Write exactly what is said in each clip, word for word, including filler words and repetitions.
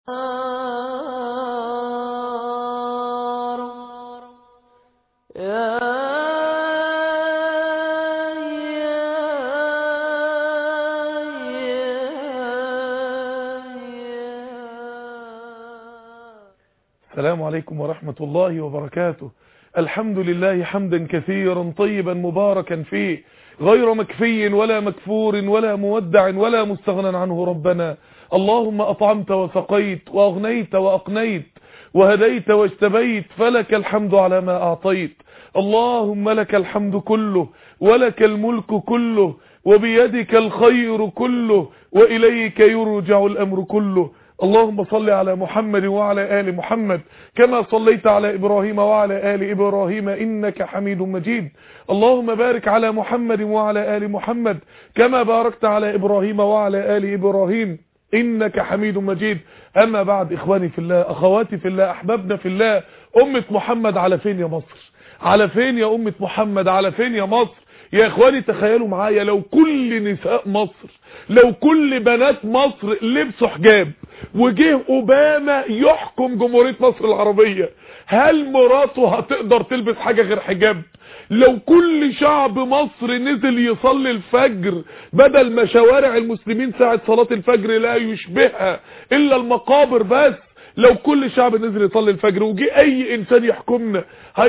السلام عليكم ورحمة الله وبركاته. الحمد لله حمدا كثيرا طيبا مباركا فيه، غير مكفي ولا مكفور ولا مودع ولا مستغنى عنه ربنا. اللهم أطعمت وسقيت وأغنيت وأقنيت وهديت واجتبيت، فلك الحمد على ما أعطيت. اللهم لك الحمد كله ولك الملك كله وبيدك الخير كله وإليك يرجع الأمر كله. اللهم صل على محمد وعلى آل محمد كما صليت على إبراهيم وعلى آل إبراهيم إنك حميد مجيد. اللهم بارك على محمد وعلى آل محمد كما باركت على إبراهيم وعلى آل إبراهيم إنك حميد مجيد. أما بعد، إخواني في الله، أخواتي في الله، أحبابنا في الله، أمة محمد على فين يا مصر؟ على فين يا أمة محمد؟ على فين يا مصر؟ يا إخواني تخيلوا معايا لو كل نساء مصر، لو كل بنات مصر لبسوا حجاب وجه أوباما يحكم جمهورية مصر العربية، هل مراته هتقدر تلبس حاجة غير حجاب؟ لو كل شعب مصر نزل يصلي الفجر بدل ما شوارع المسلمين ساعة صلاة الفجر لا يشبهها إلا المقابر بس، لو كل شعب نزل يصلي الفجر وجي اي انسان يحكمنا،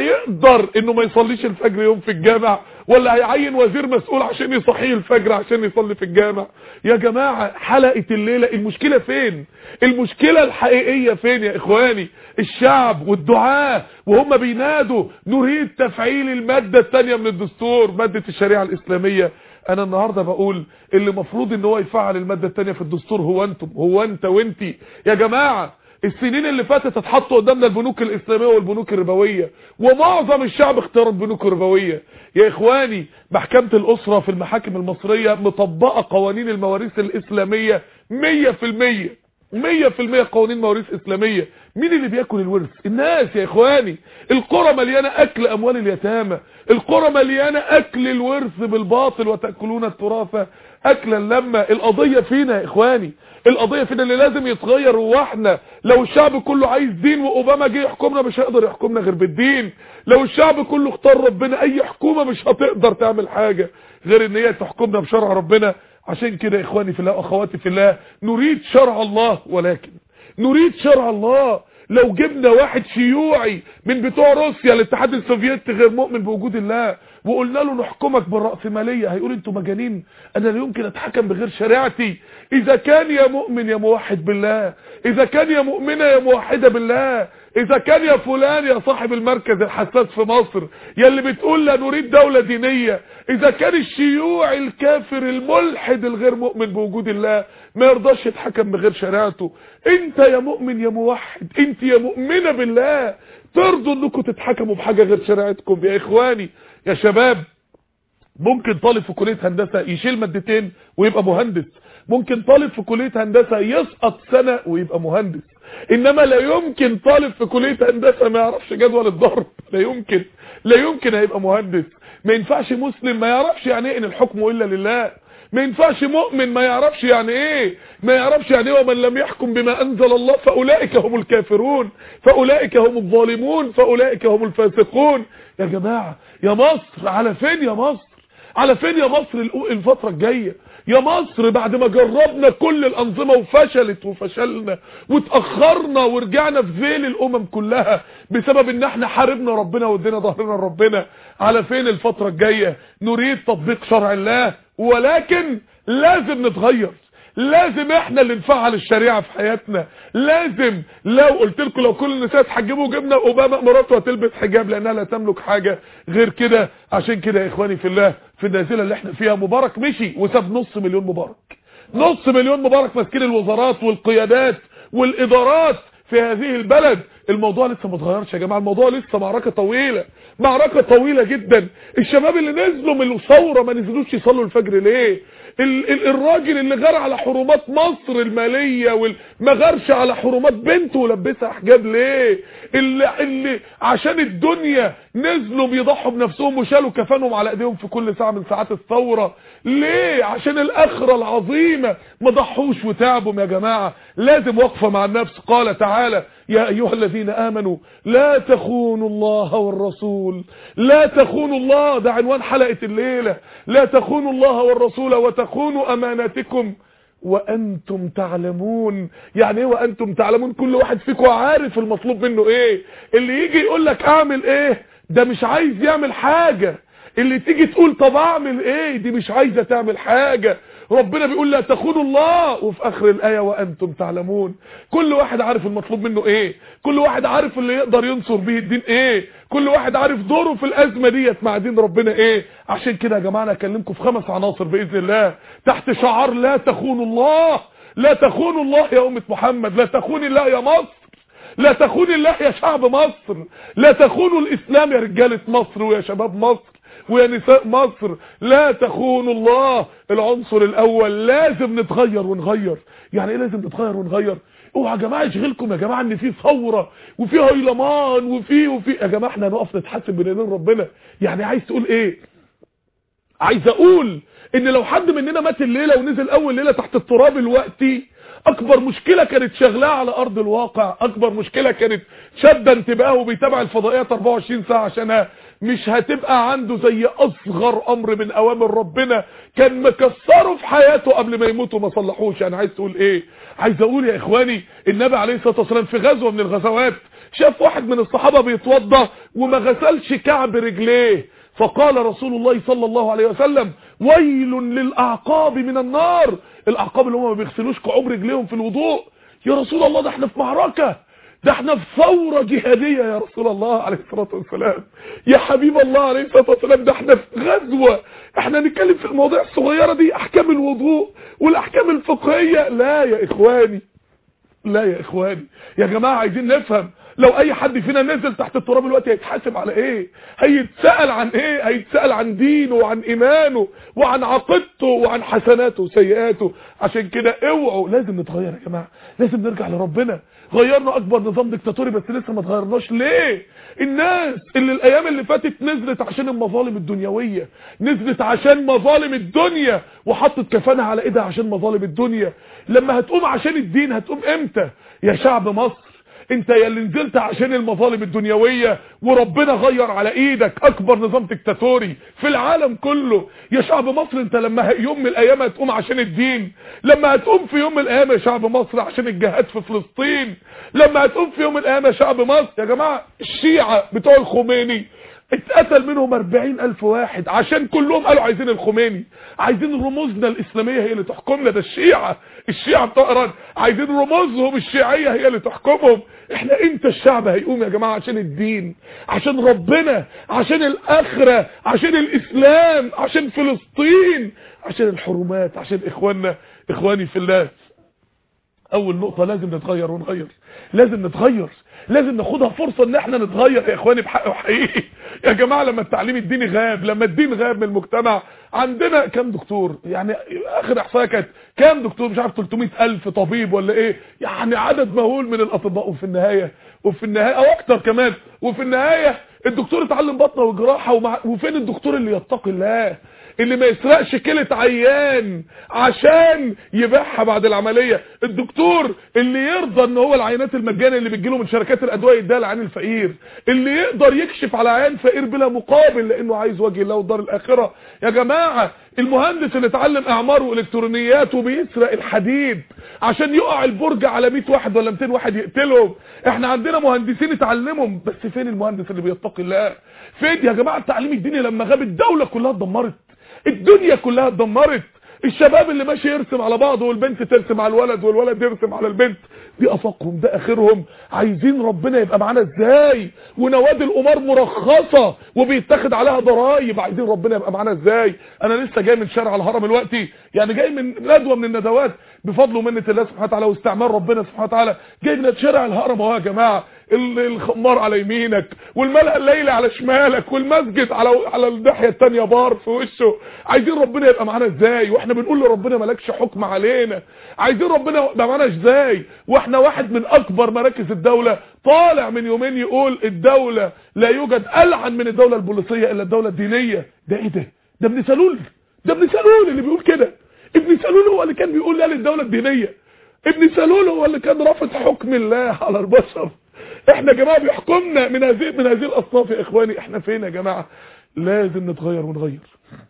هيقدر انه ما يصليش الفجر يوم في الجامع؟ ولا هيعين وزير مسؤول عشان يصحيه الفجر عشان يصلي في الجامع؟ يا جماعة حلقة الليلة المشكلة فين؟ المشكلة الحقيقية فين يا اخواني؟ الشعب والدعاة وهم بينادوا نريد تفعيل المادة الثانية من الدستور، مادة الشريعة الاسلامية. انا النهاردة بقول اللي مفروض ان هو يفعل المادة الثانية في الدستور هو انتم، هو انت وانتي يا جماعة. السنين اللي فاتت اتحطوا قدامنا البنوك الاسلامية والبنوك الربوية، ومعظم الشعب اختار البنوك الربوية. يا اخواني محكمة الاسرة في المحاكم المصرية مطبقة قوانين المواريث الاسلامية مية في المية، مية في المية قوانين مواريث اسلامية. مين اللي بياكل الورث؟ الناس يا اخواني. القرى مليانة اكل اموال اليتامى، القرى مليانة اكل الورث بالباطل وتأكلون التراث اكلا لما. القضية فينا يا اخواني، القضية فينا اللي لازم يتغير. هو احنا لو الشعب كله عايز دين واوباما جه يحكمنا مش هيقدر يحكمنا غير بالدين. لو الشعب كله اختار ربنا اي حكومة مش هتقدر تعمل حاجة غير ان هي تحكمنا بشرع ربنا. عشان كده اخواني في الله واخواتي في الله، نريد شرع الله، ولكن نريد شرع الله. لو جبنا واحد شيوعي من بتوع روسيا الاتحاد السوفيتي غير مؤمن بوجود الله وقلنا له نحكمك بالرأسمالية، هيقول انتوا مجانين، انا لا يمكن اتحكم بغير شريعتي. اذا كان يا مؤمن يا موحد بالله، اذا كان يا مؤمنة يا موحدة بالله، اذا كان يا فلان يا صاحب المركز الحساس في مصر يا اللي بتقول لا نريد دولة دينية، اذا كان الشيوعي الكافر الملحد الغير مؤمن بوجود الله ما يرضاش يتحكم بغير شريعته، انت يا مؤمن يا موحد، انت يا مؤمنة بالله ترضوا انكم تتحكموا بحاجة غير شريعتكم؟ يا اخواني يا شباب، ممكن طالب في كلية هندسة يشيل مادتين ويبقى مهندس، ممكن طالب في كلية هندسة يسقط سنة ويبقى مهندس، انما لا يمكن طالب في كلية هندسة ما يعرفش جدول الضرب، لا يمكن، لا يمكن هيبقى مهندس. ما ينفعش مسلم ما يعرفش يعني ايه ان الحكم الا لله، ما ينفعش مؤمن ما يعرفش يعني ايه، ما يعرفش يعني ايه ومن لم يحكم بما انزل الله فاولئك هم الكافرون، فاولئك هم الظالمون، فاولئك هم الفاسقون. يا جماعة يا مصر على فين يا مصر؟ على فين يا مصر الفترة الجاية؟ يا مصر بعد ما جربنا كل الانظمة وفشلت وفشلنا واتأخرنا ورجعنا في ذيل الامم كلها بسبب ان احنا حاربنا ربنا وادينا ظهرنا لربنا، على فين الفترة الجاية؟ نريد تطبيق شرع الله، ولكن لازم نتغير، لازم احنا اللي نفعل الشريعة في حياتنا. لازم لو قلت لكم لو كل النساء اتحجبوا جبنا اوباما مراته هتلبس حجاب لانها لا تملك حاجة غير كده. عشان كده يا اخواني في الله، في النازلة اللي احنا فيها مبارك مشي وساب نص مليون مبارك، نص مليون مبارك ماسكين الوزارات والقيادات والادارات في هذه البلد. الموضوع لسه ما اتغيرش يا جماعه، الموضوع لسه معركه طويله، معركه طويله جدا. الشباب اللي نزلوا من الثوره ما نزلوش يصلوا الفجر ليه؟ ال ال الراجل اللي غار على حرمات مصر المالية وما غارش على حرمات بنته ولبسها حجاب ليه؟ اللي, اللي عشان الدنيا نزلوا بيضحوا بنفسهم وشالوا كفانهم على ايديهم في كل ساعة من ساعات الثورة ليه؟ عشان الاخرة العظيمة ما ضحوش وتعبوا يا جماعة. لازم وقفة مع النفس. قال تعالى يا ايها الذين امنوا لا تخونوا الله والرسول، لا تخونوا الله، ده عنوان حلقة الليلة. لا تخونوا الله والرسول وتخونوا اماناتكم وانتم تعلمون. يعني ايه وانتم تعلمون؟ كل واحد فيكم عارف المطلوب منه ايه. اللي يجي يقول لك اعمل ايه ده مش عايز يعمل حاجة، اللي تيجي تقول طب اعمل ايه دي مش عايزة تعمل حاجة. ربنا بيقول لا تخونوا الله، وفي اخر الايه وانتم تعلمون. كل واحد عارف المطلوب منه ايه، كل واحد عارف اللي يقدر ينصر به الدين ايه، كل واحد عارف دوره في الازمه ديت مع دين ربنا ايه. عشان كده يا جماعه انا اكلمكم في خمس عناصر باذن الله تحت شعار لا تخونوا الله. لا تخونوا الله يا امه محمد، لا تخون الله يا مصر، لا تخون الله يا شعب مصر، لا تخونوا الاسلام يا رجاله مصر ويا شباب مصر ويا نساء مصر. لا تخونوا الله. العنصر الاول لازم نتغير ونغير. يعني ايه لازم نتغير ونغير؟ اوعى يا جماعه يشغلكم يا جماعه ان في ثوره وفي هيلمان وفي وفي يا جماعه احنا هنقف نتحاسب بين ايدين ربنا. يعني عايز تقول ايه؟ عايز اقول ان لو حد مننا مات الليله ونزل اول ليله تحت التراب الوقتي، اكبر مشكله كانت شغلاه على ارض الواقع، اكبر مشكله كانت شد انتباهه وبيتابع الفضائيات اربعة وعشرين ساعه عشانها، مش هتبقى عنده زي اصغر امر من اوامر ربنا كان مكسره في حياته قبل ما يموتوا ما صلحوش. يعني عايز تقول ايه؟ عايز اقول يا اخواني النبي عليه الصلاه والسلام في غزوه من الغزوات شاف واحد من الصحابه بيتوضى وما غسلش كعب رجليه، فقال رسول الله صلى الله عليه وسلم ويل للاعقاب من النار. الاعقاب اللي هم ما بيغسلوش كعوب رجليهم في الوضوء. يا رسول الله ده احنا في معركه، ده احنا في ثورة جهادية يا رسول الله عليه الصلاة والسلام، يا حبيب الله عليه الصلاة والسلام، ده احنا في غزوة. احنا نتكلم في المواضيع الصغيرة دي، احكام الوضوء والاحكام الفقهية؟ لا يا اخواني، لا يا اخواني يا جماعة عايزين نفهم. لو اي حد فينا نزل تحت التراب الوقت هيتحاسب على ايه؟ هيتسأل عن ايه؟ هيتسأل عن دينه وعن ايمانه وعن عقيدته وعن حسناته وسيئاته. عشان كده اوعوا، لازم نتغير يا جماعة، لازم نرجع لربنا. غيرنا اكبر نظام ديكتاتوري بس لسه ما اتغيرناش ليه؟ الناس اللي الايام اللي فاتت نزلت عشان المظالم الدنيوية، نزلت عشان مظالم الدنيا وحطت كفانها على ايدها عشان مظالم الدنيا، لما هتقوم عشان الدين هتقوم امتى؟ يا شعب مصر انت يا اللي نزلت عشان المظالم الدنيوية وربنا غير على ايدك اكبر نظام ديكتاتوري في العالم كله. يا شعب مصر انت لما يوم من الايام هتقوم عشان الدين، لما هتقوم في يوم من الايام يا شعب مصر عشان الجهاد في فلسطين، لما هتقوم في يوم من الايام يا شعب مصر. يا جماعة الشيعة بتوع الخميني اتقتل منهم اربعين الف واحد عشان كلهم قالوا عايزين الخميني، عايزين رموزنا الاسلامية هي اللي تحكمنا. ده الشيعة، الشيعة بتوع ايران عايزين رموزهم الشيعية هي اللي تحكمهم. احنا امتى الشعب هيقوم يا جماعة عشان الدين، عشان ربنا، عشان الاخرة، عشان الاسلام، عشان فلسطين، عشان الحرمات، عشان اخواننا اخواني في الله؟ اول نقطة لازم نتغير ونغير، لازم نتغير، لازم ناخدها فرصة ان احنا نتغير يا اخواني بحق وحقيقي. يا جماعة لما التعليم الديني غاب، لما الدين غاب من المجتمع، عندنا كام دكتور؟ يعني اخر احصائيه كانت كام دكتور؟ مش عارف ثلاثمائة الف طبيب ولا ايه، يعني عدد مهول من الاطباء. وفي النهاية وفي النهاية او اكتر كمان، وفي النهاية الدكتور اتعلم بطنه وجراحة ومع... وفين الدكتور اللي يتقي الله، اللي ما يسرقش كلة عيان عشان يبيعها بعد العملية، الدكتور اللي يرضى ان هو العينات المجانية اللي بتجيله من شركات الادوية يديها لعين الفقير، اللي يقدر يكشف على عيان فقير بلا مقابل لانه عايز وجه الله والدار الاخرة. يا جماعة المهندس اللي اتعلم اعمار والكترونيات وبيسرق الحديد عشان يقع البرج على مئة واحد ولا مئتين واحد يقتلهم. احنا عندنا مهندسين اتعلمهم، بس فين المهندس اللي بيتقي الله؟ فين يا جماعة التعليم الديني؟ لما غاب الدولة كلها اتدمرت، الدنيا كلها اتدمرت. الشباب اللي ماشي يرسم على بعضه والبنت ترسم على الولد والولد يرسم على البنت، دي افاقهم، ده اخرهم. عايزين ربنا يبقى معانا ازاي؟ ونوادي القمار مرخصه وبيتاخد عليها ضرايب، عايزين ربنا يبقى معانا ازاي؟ انا لسه جاي من شارع الهرم دلوقتي، يعني جاي من ندوه من الندوات بفضل ومنه الله سبحانه وتعالى واستعمال ربنا سبحانه وتعالى، جاي من شارع الهرم اهو يا جماعه. الخمار على يمينك والملأ الليلي على شمالك والمسجد على على الناحيه الثانيه بار في وشه. عايزين ربنا يبقى معانا ازاي واحنا بنقول لربنا مالكش حكم علينا؟ عايزين ربنا يبقى معانا ازاي واحنا واحد من اكبر مراكز الدوله طالع من يومين يقول الدوله لا يوجد ألعن من الدوله البوليسيه الا الدوله الدينيه؟ ده ايه ده؟ ده ابن سلول، ده ابن سلول اللي بيقول كده. ابن سلول هو اللي كان بيقول لا للدوله الدينيه. ابن سلول هو اللي كان رافض حكم الله على البشر. احنا يا جماعه بيحكمنا من هذه من هذه الاصناف يا اخواني. احنا فين يا جماعه؟ لازم نتغير ونغير،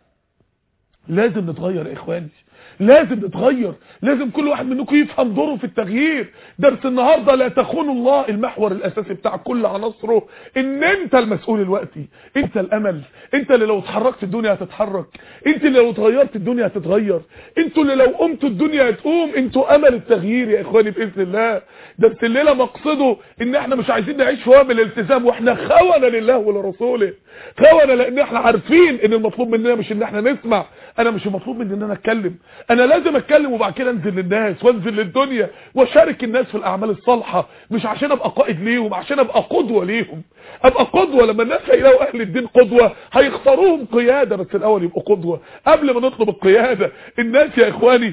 لازم نتغير يا اخواني، لازم نتغير. لازم كل واحد منكم يفهم دوره في التغيير. درس النهارده لا تخونوا الله، المحور الاساسي بتاع كل عناصره ان انت المسؤول الوقتي، انت الامل، انت اللي لو اتحركت الدنيا هتتحرك، انت اللي لو اتغيرت الدنيا هتتغير، انتوا اللي لو قمتوا الدنيا هتقوم، انتوا امل التغيير يا اخواني باذن الله. درس الليله مقصده ان احنا مش عايزين نعيش في وهم الالتزام واحنا خونه لله ولرسوله، خونه لان احنا عارفين ان المطلوب مننا مش ان احنا نسمع. انا مش المطلوب مني ان انا اتكلم، انا لازم اتكلم وبعد كده انزل للناس وانزل للدنيا واشارك الناس في الاعمال الصالحه، مش عشان ابقى قائد ليهم، عشان ابقى قدوه ليهم. ابقى قدوه لما الناس هيلاقوا اهل الدين قدوه هيختاروهم قياده، بس الاول يبقوا قدوه قبل ما نطلب القياده. الناس يا اخواني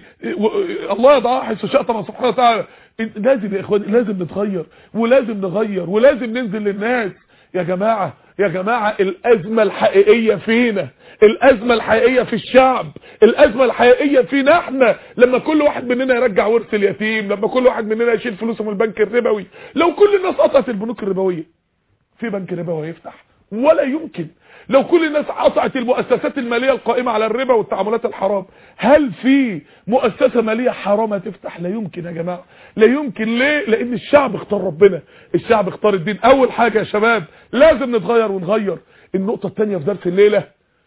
الله يضعها حيث شاء طبعا سبحانه وتعالى. لازم يا اخواني لازم نتغير ولازم نغير ولازم ننزل للناس. يا جماعه يا جماعه الازمه الحقيقيه فينا، الازمه الحقيقيه في الشعب، الازمه الحقيقيه فينا احنا. لما كل واحد مننا يرجع ورث اليتيم، لما كل واحد مننا يشيل فلوسه من البنك الربوي، لو كل الناس قطعت البنوك الربويه في بنك ربوي هيفتح؟ ولا يمكن. لو كل الناس قطعت المؤسسات الماليه القائمه على الربا والتعاملات الحرام، هل في مؤسسه ماليه حرام هتفتح؟ لا يمكن يا جماعه، لا يمكن. ليه؟ لان الشعب اختار ربنا، الشعب اختار الدين. اول حاجه يا شباب لازم نتغير ونغير. النقطه الثانيه في درس الليله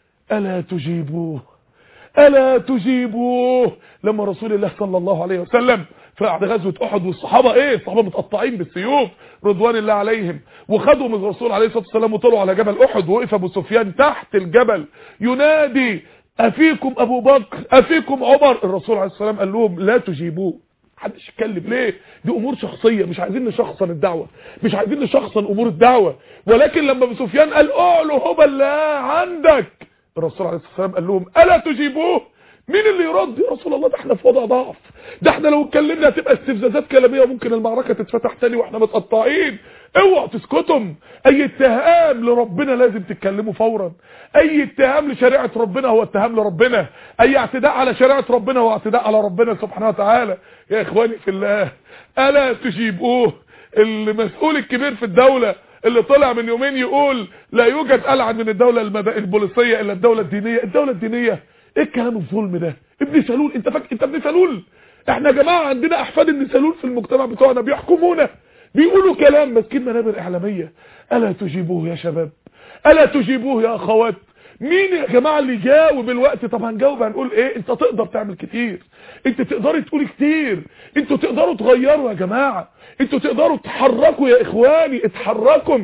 الا تجيبوه، الا تجيبوه. لما رسول الله صلى الله عليه وسلم في غزوه احد والصحابه ايه الصحابه متقطعين بالسيوف رضوان الله عليهم، وخدوا من الرسول عليه الصلاه والسلام وطلعوا على جبل احد، ووقف ابو سفيان تحت الجبل ينادي افيكم ابو بكر افيكم عمر. الرسول عليه الصلاه والسلام قال لهم لا تجيبوه، محدش يتكلم. ليه؟ دي امور شخصيه، مش عايزين نشخصن الدعوه، مش عايزين نشخصن امور الدعوه. ولكن لما ابو سفيان قال اعلوا هبل لا عندك، الرسول عليه الصلاه والسلام قال لهم الا تجيبوه. مين اللي يرد؟ يا رسول الله ده احنا في وضع ضعف، ده احنا لو اتكلمنا هتبقى استفزازات كلاميه وممكن المعركه تتفتح تاني واحنا متقطعين. اوعوا تسكتم. اي اتهام لربنا لازم تتكلموا فورا، اي اتهام لشريعه ربنا هو اتهام لربنا، اي اعتداء على شريعه ربنا هو اعتداء على ربنا سبحانه وتعالى. يا اخواني في الله الا تجيبوه. المسؤول الكبير في الدوله اللي طلع من يومين يقول لا يوجد ألعن من الدولة البوليسية الا الدولة الدينية. الدولة الدينية ايه الكلام الظلم ده؟ ابن سلول. انت فاكر انت ابن سلول؟ احنا يا جماعه عندنا احفاد ابن سلول في المجتمع بتوعنا بيحكمونا، بيقولوا كلام ماسكين منابر اعلاميه. الا تجيبوه يا شباب، الا تجيبوه يا اخوات. مين يا جماعه اللي يجاوب الوقت؟ طب هنجاوب هنقول ايه؟ انت تقدر تعمل كتير، انت تقدري تقولي كتير، انتوا تقدروا تغيروا يا جماعه، انتوا تقدروا تتحركوا يا اخواني، اتحركوا.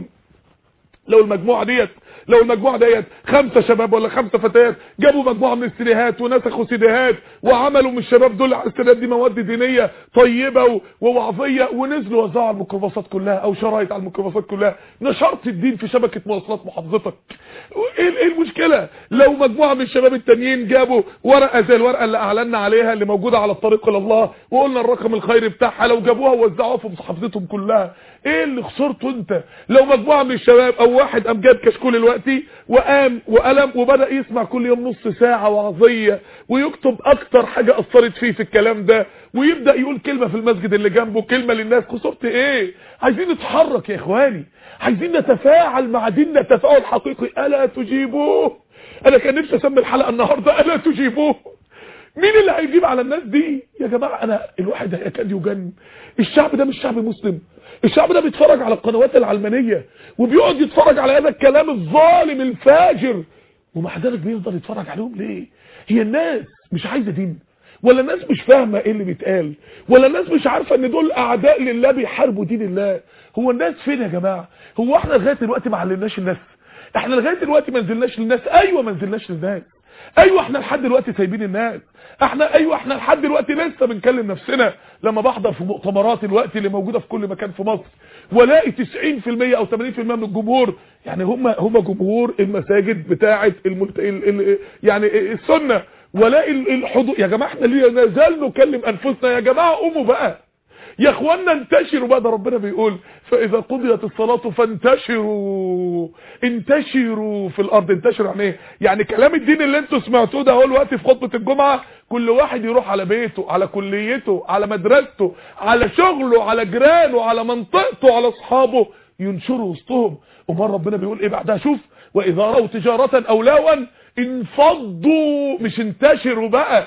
لو المجموعه ديت لو المجموعه ديت خمسه شباب ولا خمسه فتيات جابوا مجموعه من السيديهات ونسخوا سيديهات وعملوا من الشباب دول على السيديهات دي مواد دينيه طيبه ووعظيه ونزلوا وزعوا على الميكروباصات كلها او شرايط على الميكروباصات كلها، نشرت الدين في شبكه مواصلات محافظتك. ايه المشكله؟ لو مجموعه من الشباب التانيين جابوا ورقه زي الورقه اللي اعلنا عليها اللي موجوده على الطريق الى الله وقلنا الرقم الخيري بتاعها، لو جابوها ووزعوها في محافظتهم كلها، ايه اللي خسرته انت؟ لو مجموعه من الشباب او واحد قام جاب كشكول الوقتي وقام وقلم وبدا يسمع كل يوم نص ساعه وعظيه ويكتب اكتر حاجه اثرت فيه في الكلام ده ويبدا يقول كلمه في المسجد اللي جنبه، كلمه للناس، خسرت ايه؟ عايزين نتحرك يا اخواني، عايزين نتفاعل مع ديننا تفاعل حقيقي. الا تجيبوه. انا كان نفسي اسمي الحلقه النهارده الا تجيبوه. مين اللي هيجيب على الناس دي يا جماعه؟ انا الواحد هيكاد يجن. الشعب ده مش شعب مسلم، الشعب ده بيتفرج على القنوات العلمانيه وبيقعد يتفرج على هذا الكلام الظالم الفاجر، ومع ذلك بيفضل يتفرج عليهم ليه؟ هي الناس مش عايزه دين؟ ولا الناس مش فاهمه ايه اللي بيتقال؟ ولا الناس مش عارفه ان دول اعداء لله بيحاربوا دين الله؟ هو الناس فين يا جماعه؟ هو احنا لغايه دلوقتي ما علمناش الناس؟ احنا لغايه دلوقتي ما نزلناش للناس؟ ايوه ما نزلناش للناس، ايوه احنا لحد دلوقتي سايبين الناس، احنا ايوه احنا لحد دلوقتي لسه بنكلم نفسنا. لما بحضر في مؤتمرات الوقت اللي موجوده في كل مكان في مصر والاقي تسعين في المية او ثمانين في المية من الجمهور يعني هم هم جمهور المساجد بتاعه الملت... ال... ال... يعني السنه، والاقي الحضور. يا جماعه احنا ليه نزال نكلم انفسنا؟ يا جماعه قوموا بقى يا اخوانا، انتشروا بقى. ده ربنا بيقول فاذا قضيت الصلاه فانتشروا انتشروا في الارض. انتشروا يعني ايه؟ يعني كلام الدين اللي انتوا سمعتوه ده هو الوقت في خطبه الجمعه كل واحد يروح على بيته، على كليته، على مدرسته، على شغله، على جيرانه، على منطقته، على اصحابه، ينشروا وسطهم. امال ربنا بيقول ايه بعدها؟ شوف واذا رأوا تجاره او لهوا انفضوا، مش انتشروا بقى،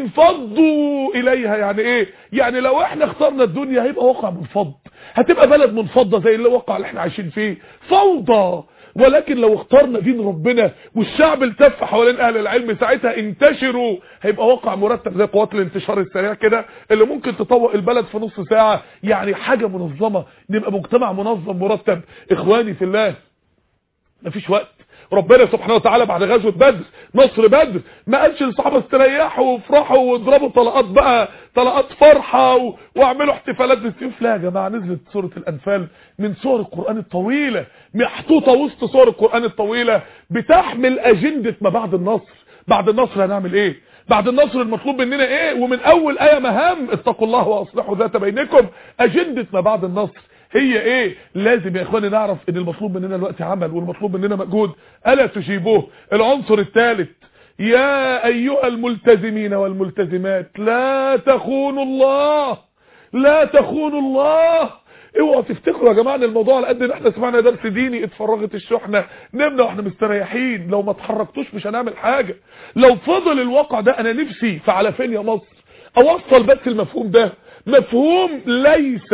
انفضوا اليها. يعني ايه؟ يعني لو احنا اخترنا الدنيا هيبقى واقع منفض، هتبقى بلد منفضه زي اللي واقع اللي احنا عايشين فيه، فوضى. ولكن لو اخترنا دين ربنا والشعب التف حوالين اهل العلم ساعتها انتشروا، هيبقى واقع مرتب زي قوات الانتشار السريع كده اللي ممكن تطوق البلد في نص ساعه. يعني حاجه منظمه، نبقى مجتمع منظم مرتب. اخواني في الله مفيش وقت. ربنا سبحانه وتعالى بعد غزوه بدر، نصر بدر، ما قالش للصحابه استريحوا وافرحوا واضربوا طلقات بقى، طلقات فرحه و... واعملوا احتفالات بالسيوف. لا يا جماعه، نزلت سوره الانفال من سور القران الطويله، محطوطه وسط سور القران الطويله، بتحمل اجنده ما بعد النصر. بعد النصر هنعمل ايه؟ بعد النصر المطلوب مننا ايه؟ ومن اول ايه مهام اتقوا الله واصلحوا ذات بينكم. اجنده ما بعد النصر هي ايه؟ لازم يا اخواني نعرف ان المطلوب مننا الوقت عمل والمطلوب مننا مجهود. الا تجيبوه؟ العنصر الثالث، يا ايها الملتزمين والملتزمات لا تخونوا الله، لا تخونوا الله. اوعوا تفتكروا يا جماعه ان الموضوع على قد ان احنا سمعنا درس ديني اتفرغت الشحنه نمنا واحنا مستريحين. لو ما اتحركتوش مش هنعمل حاجه. لو فضل الواقع ده، انا نفسي فعلى فين يا مصر اوصل بس المفهوم ده، مفهوم ليس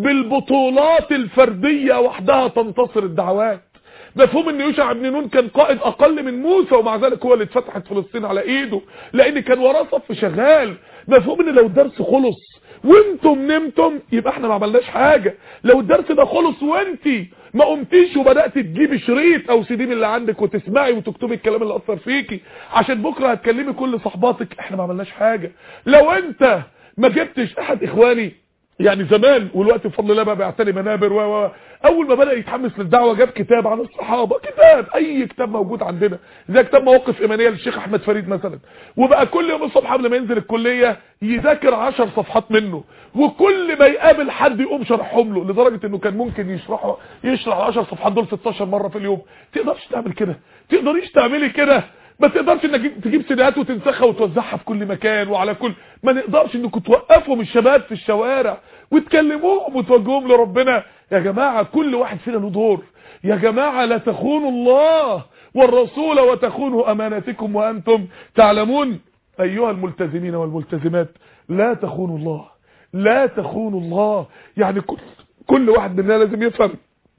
بالبطولات الفردية وحدها تنتصر الدعوات. مفهوم ان يوشع بن نون كان قائد اقل من موسى ومع ذلك هو اللي اتفتحت فلسطين على ايده لان كان وراه صف شغال. مفهوم ان لو الدرس خلص وانتم نمتم يبقى احنا ما عملناش حاجة. لو الدرس ده خلص وانتي ما قمتيش وبدأت تجيبي شريط او سي دي من اللي عندك وتسمعي وتكتبي الكلام اللي اثر فيكي عشان بكرة هتكلمي كل صحباتك، احنا ما عملناش حاجة. لو انت ما جبتش احد اخواني يعني زمان والوقت بفضل الله بقى بيعتني منابر و اول ما بدأ يتحمس للدعوه جاب كتاب عن الصحابه، كتاب اي كتاب موجود عندنا زي كتاب مواقف ايمانيه للشيخ احمد فريد مثلا، وبقى كل يوم الصبح قبل ما ينزل الكليه يذاكر عشر صفحات منه، وكل ما يقابل حد يقوم شرحهم له، لدرجه انه كان ممكن يشرحوا يشرح عشر صفحات دول ستاشر مره في اليوم. تقدرش تعمل كده؟ تقدريش تعملي كده؟ ما تقدرش انك تجيب سيديات وتنسخها وتوزعها في كل مكان وعلى كل، ما نقدرش انكم توقفوا الشباب في الشوارع وتكلموهم وتوجهوهم لربنا. يا جماعة كل واحد فينا له دور. يا جماعة لا تخونوا الله والرسول وتخونوا اماناتكم وانتم تعلمون. ايها الملتزمين والملتزمات لا تخونوا الله، لا تخونوا الله. يعني كل كل واحد مننا لازم يفهم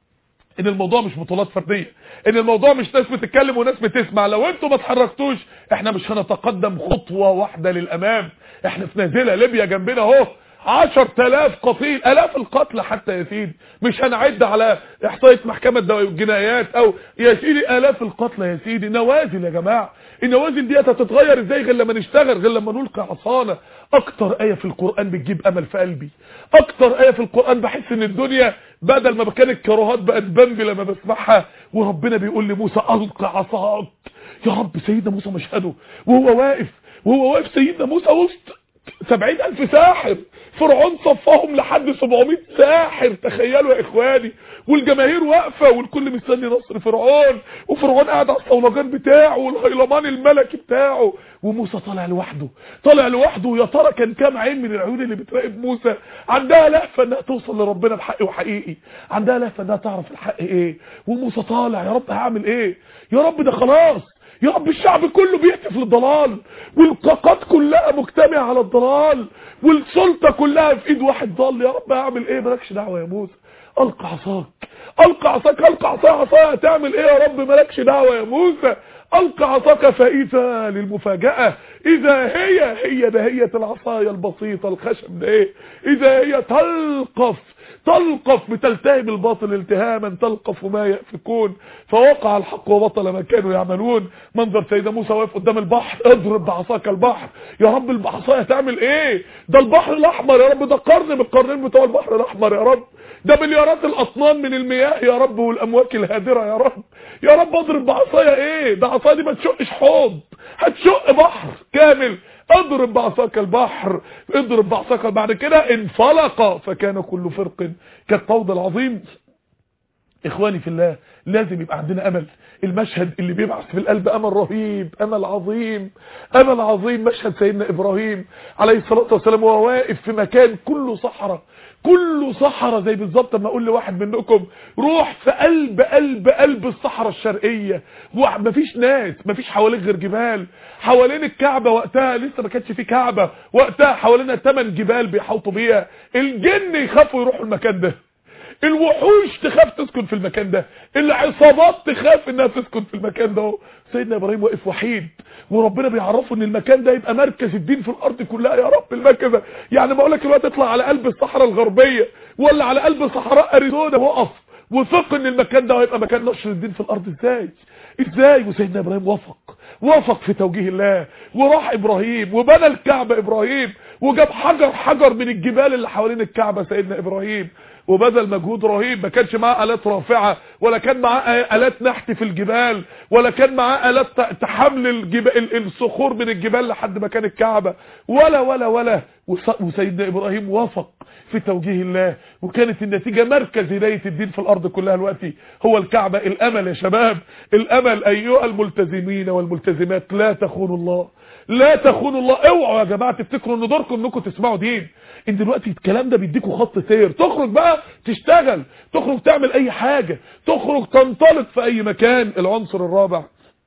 ان الموضوع مش بطولات فرديه، ان الموضوع مش ناس بتتكلم وناس بتسمع. لو انتوا ما اتحركتوش احنا مش هنتقدم خطوه واحده للامام. احنا في نازله ليبيا جنبنا اهو، عشرة آلاف قتيل، الاف القتلى حتى يا سيدي، مش هنعد على احصائيه محكمه الجنايات او يا سيدي الاف القتلى يا سيدي. نوازل يا جماعه، النوازل دي هتتغير ازاي غير لما نشتغل، غير لما نلقي عصانا. اكتر ايه في القران بتجيب امل في قلبي، اكتر ايه في القران بحس ان الدنيا بدل ما كانت كراهات بقت بمبي لما بسمعها. وربنا بيقول لموسى القى عصاك. يا رب سيدنا موسى مشهده وهو واقف وهو واقف سيدنا موسى وسط سبعين الف ساحر، فرعون صفاهم لحد سبعمائة ساحر، تخيلوا يا اخواني، والجماهير واقفه والكل مستني نصر فرعون، وفرعون قاعد على الصولجان بتاعه والهيلمان الملكي بتاعه، وموسى طالع لوحده طالع لوحده. يا ترى كان كام عين من العيون اللي بتراقب موسى عندها لهفه انها توصل لربنا بحق وحقيقي، عندها لهفه انها تعرف الحق ايه. وموسى طالع يا رب هعمل ايه؟ يا رب ده خلاص، يا رب الشعب كله بيهتف للضلال، والطاقات كلها مجتمعه على الضلال، والسلطه كلها في ايد واحد ضال. يا رب هعمل ايه؟ مالكش دعوه يا موسى، القى عصاك، القى عصاك، القى عصاك، عصاك هتعمل ايه يا رب؟ مالكش دعوه يا موسى، القى عصاك فاذا للمفاجاه اذا هي هي دهيه العصايه البسيطه الخشب ده ايه اذا هي تلقف تلقف بتلتهم الباطل التهاما تلقف ما يأفكون فوقع الحق وبطل ما كانوا يعملون. منظر سيدنا موسى واقف قدام البحر اضرب بعصاك البحر. يا رب العصايه هتعمل ايه؟ ده البحر الاحمر يا رب، ده قرن من القرنين بتوع البحر الاحمر يا رب، ده مليارات الاطنان من المياه يا رب والامواج الهادره يا رب. يا رب اضرب بعصايه ايه؟ ده عصايه دي ما تشقش حوض، هتشق بحر كامل. اضرب بعصاك البحر اضرب بعصاك. بعد كده انفلق فكان كل فرق كالطود العظيم. اخواني في الله لازم يبقى عندنا امل. المشهد اللي بيبعث في القلب امل رهيب، امل عظيم، امل عظيم. مشهد سيدنا ابراهيم عليه الصلاه والسلام وهو واقف في مكان كله صحراء، كله صحراء، زي بالظبط لما اقول لواحد منكم روح في قلب قلب قلب الصحراء الشرقيه، مفيش ناس، مفيش حواليك غير جبال. حوالين الكعبه وقتها لسه ما كانتش في كعبه، وقتها حوالينا ثمان جبال بيحوطوا بيها. الجن يخافوا يروحوا المكان ده، الوحوش تخاف تسكن في المكان ده، العصابات تخاف انها تسكن في المكان ده. سيدنا ابراهيم واقف وحيد وربنا بيعرفه ان المكان ده يبقى مركز الدين في الارض كلها. يا رب المركز يعني بقول لك الوقت اطلع على قلب الصحراء الغربيه ولا على قلب صحراء اريزونا وقف وثق ان المكان ده هيبقى مكان نشر الدين في الارض. ازاي ازاي وسيدنا ابراهيم وفق وفق في توجيه الله، وراح ابراهيم وبنى الكعبه ابراهيم، وجاب حجر حجر من الجبال اللي حوالين الكعبه سيدنا ابراهيم، وبذل مجهود رهيب. ما كانش معاه آلات رافعة، ولا كان معاه آلات نحت في الجبال، ولا كان معاه آلات تحمل الجبال الصخور من الجبال لحد مكان الكعبة، ولا ولا ولا وسيدنا إبراهيم وافق في توجيه الله، وكانت النتيجة مركز هداية الدين في الأرض كلها الوقت هو الكعبة. الأمل يا شباب، الأمل أيها الملتزمين والملتزمات، لا تخونوا الله، لا تخونوا الله. اوعوا يا جماعة تفتكروا ان دوركم انكم تسمعوا دين. ان دلوقتي الكلام ده بيديكوا خط سير، تخرج بقى تشتغل، تخرج تعمل اي حاجة، تخرج تنطلق في اي مكان. العنصر الرابع،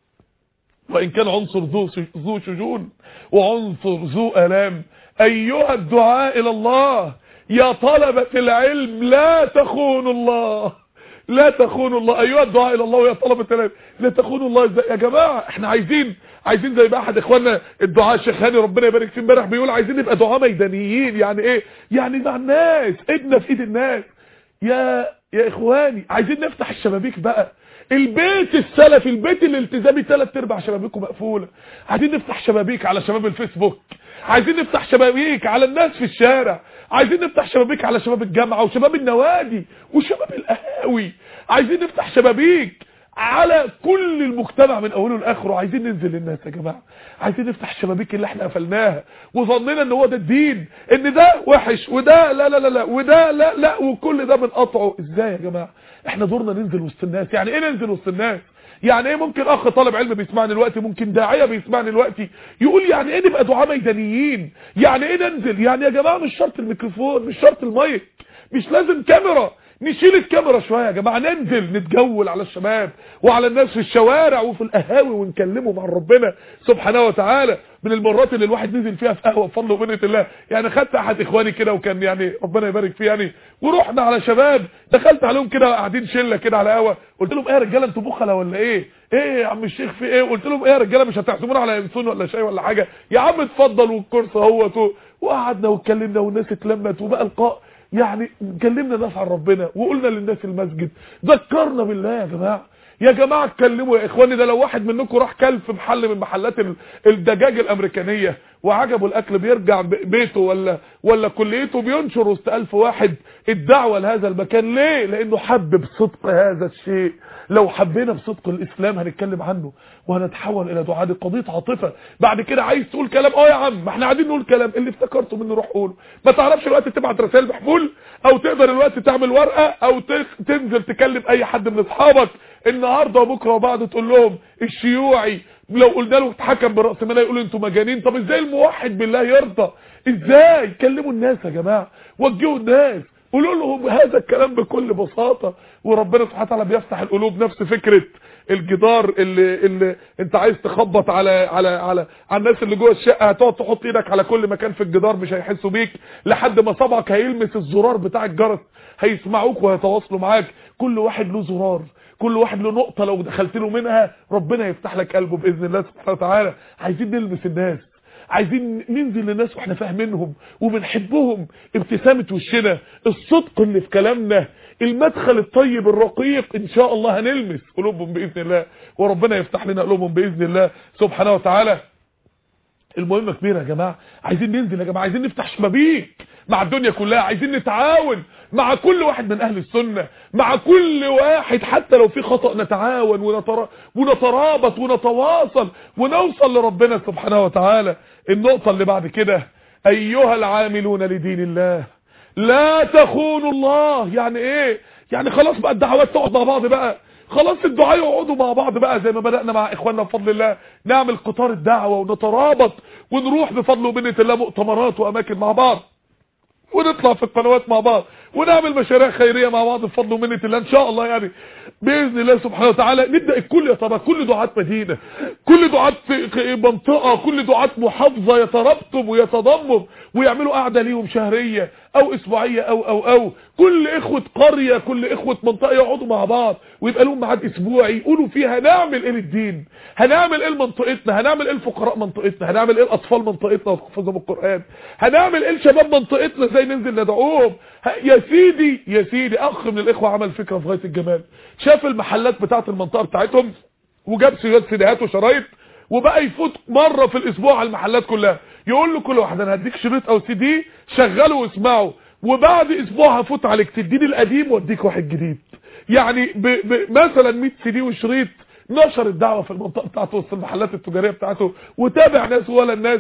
وان كان عنصر ذو ذو شجون وعنصر ذو الام، ايها الدعاء الى الله يا طلبة العلم لا تخونوا الله، لا تخونوا الله. ايها الدعاء الى الله يا طلبة العلم لا تخونوا الله. ازاي يا جماعه؟ احنا عايزين عايزين زي ما احد اخواننا الدعاء الشيخ هاني ربنا يبارك فيه امبارح بيقول عايزين نبقى دعاء ميدانيين. يعني ايه؟ يعني مع الناس، ايدنا في ايد الناس. يا يا اخواني عايزين نفتح الشبابيك بقى. البيت السلفي، البيت الالتزامي ثلاث ارباع شبابيكه مقفوله. عايزين نفتح شبابيك على شباب الفيسبوك، عايزين نفتح شبابيك على الناس في الشارع، عايزين نفتح شبابيك على شباب الجامعه وشباب النوادي وشباب القهاوي، عايزين نفتح شبابيك على كل المجتمع من اوله لاخره. عايزين ننزل للناس يا جماعه، عايزين نفتح الشبابيك اللي احنا قفلناها وظننا ان هو ده الدين، ان ده وحش وده لا لا لا لا وده لا لا وكل ده بنقطعه. ازاي يا جماعه؟ احنا دورنا ننزل وسط الناس. يعني ايه ننزل وسط الناس؟ يعني ايه؟ ممكن اخ طالب علم بيسمعني دلوقتي، ممكن داعيه بيسمعني دلوقتي يقول يعني ايه نبقى دعاة ميدانيين؟ يعني ايه ننزل؟ يعني يا جماعه مش شرط الميكروفون، مش شرط المايك، مش لازم كاميرا، نشيل الكاميرا شويه يا جماعه، ننزل نتجول على الشباب وعلى الناس في الشوارع وفي القهاوي ونكلمهم عن ربنا سبحانه وتعالى. من المرات اللي الواحد نزل فيها في قهوه بفضل ومنه الله، يعني خدت احد اخواني كده وكان يعني ربنا يبارك فيه يعني، ورحنا على شباب دخلت عليهم كده قاعدين شله كده على قهوه، قلت لهم ايه يا رجاله انتوا بخله ولا ايه؟ ايه يا عم الشيخ في ايه؟ قلت لهم ايه يا رجاله مش هتعزمونا على ينسون ولا شاي ولا حاجه؟ يا عم اتفضل والكرسي اهوت. وقعدنا واتكلمنا والناس اتلمت وبقى القاء يعني كلمنا الناس عن ربنا وقلنا للناس المسجد، ذكرنا بالله يا جماعه. يا جماعه اتكلموا يا اخواني. ده لو واحد منكم راح كل في محل من محلات الدجاج الامريكانيه وعجبه الاكل بيرجع بيته ولا ولا كليته بينشر وسط ألف واحد الدعوه لهذا المكان. ليه؟ لانه حب بصدق هذا الشيء. لو حبينا بصدق الاسلام هنتكلم عنه وهنتحول الى دعاء. دي قضيه عاطفه. بعد كده عايز تقول كلام، اه يا عم ما احنا قاعدين نقول كلام، اللي افتكرته منه روح قوله. ما تعرفش الوقت تبعت رسائل محمول، او تقدر الوقت تعمل ورقه، او تنزل تكلم اي حد من اصحابك النهارده وبكره وبعد تقول لهم الشيوعي لو قلنا له اتحكم براس ماليه يقولوا انتوا مجانين. طب ازاي الموحد بالله يرضى؟ ازاي؟ كلموا الناس يا جماعه، وجهوا الناس، قولوا لهم هذا الكلام بكل بساطه. وربنا سبحانه وتعالى بيفتح القلوب. نفس فكره الجدار اللي, اللي انت عايز تخبط على على على على الناس اللي جوه الشقه، هتقعد تحط ايدك على كل مكان في الجدار مش هيحسوا بيك لحد ما صبعك هيلمس الزرار بتاع الجرس، هيسمعوك وهيتواصلوا معاك. كل واحد له زرار، كل واحد له نقطة لو دخلت له منها ربنا يفتح لك قلبه بإذن الله سبحانه وتعالى. عايزين نلمس الناس، عايزين ننزل للناس واحنا فاهمينهم وبنحبهم، ابتسامة وشنا، الصدق اللي في كلامنا، المدخل الطيب الرقيق، ان شاء الله هنلمس قلوبهم بإذن الله، وربنا يفتح لنا قلوبهم بإذن الله سبحانه وتعالى. المهمة كبيرة يا جماعة، عايزين ننزل يا جماعة، عايزين نفتح شبابيك مع الدنيا كلها، عايزين نتعاون مع كل واحد من اهل السنة، مع كل واحد حتى لو في خطأ نتعاون ونتر... ونترابط ونتواصل ونوصل لربنا سبحانه وتعالى. النقطة اللي بعد كده، ايها العاملون لدين الله لا تخونوا الله. يعني ايه؟ يعني خلاص بقى الدعوات تقعد مع بعض بقى، خلاص الدعاء يقعدوا مع بعض بقى زي ما بدأنا مع اخواننا بفضل الله، نعمل قطار الدعوة ونترابط ونروح بفضل ومنة الله مؤتمرات واماكن مع بعض، ونطلع في القنوات مع بعض، ونعمل مشاريع خيرية مع بعض بفضل ومنة الله ان شاء الله. يعني باذن الله سبحانه وتعالى نبدا الكل يترابط، كل دعاة مدينة، كل دعاة منطقة، كل دعاة محافظة يترابطوا ويتضموا ويعملوا قعده ليهم شهرية او اسبوعية او او او كل اخوة قرية، كل اخوة منطقة يقعدوا مع بعض ويبقى لهم ميعاد اسبوعي يقولوا فيها هنعمل ايه للدين، هنعمل ايه لمنطقتنا، هنعمل ايه لفقراء منطقتنا، هنعمل ايه لاطفال منطقتنا وتحفظهم القرآن، هنعمل ايه لشباب منطقتنا ازاي ننزل ندعوهم. يا سيدي يا سيدي اخ من الاخوة عمل فكرة في غاية الجمال، شاف المحلات بتاعت المنطقة بتاعتهم وجاب سيديهات وشرايط وبقى يفوت مرة في الاسبوع على المحلات كلها، يقول له كل واحد انا هديك شريط او سي دي شغله واسمعه، وبعد اسبوع هفوت عليك تديني القديم واديك واحد جديد. يعني ب ب مثلا مية سي دي وشريط، نشر الدعوة في المنطقة بتاعته وسط المحلات التجارية بتاعته، وتابع ناس ولا الناس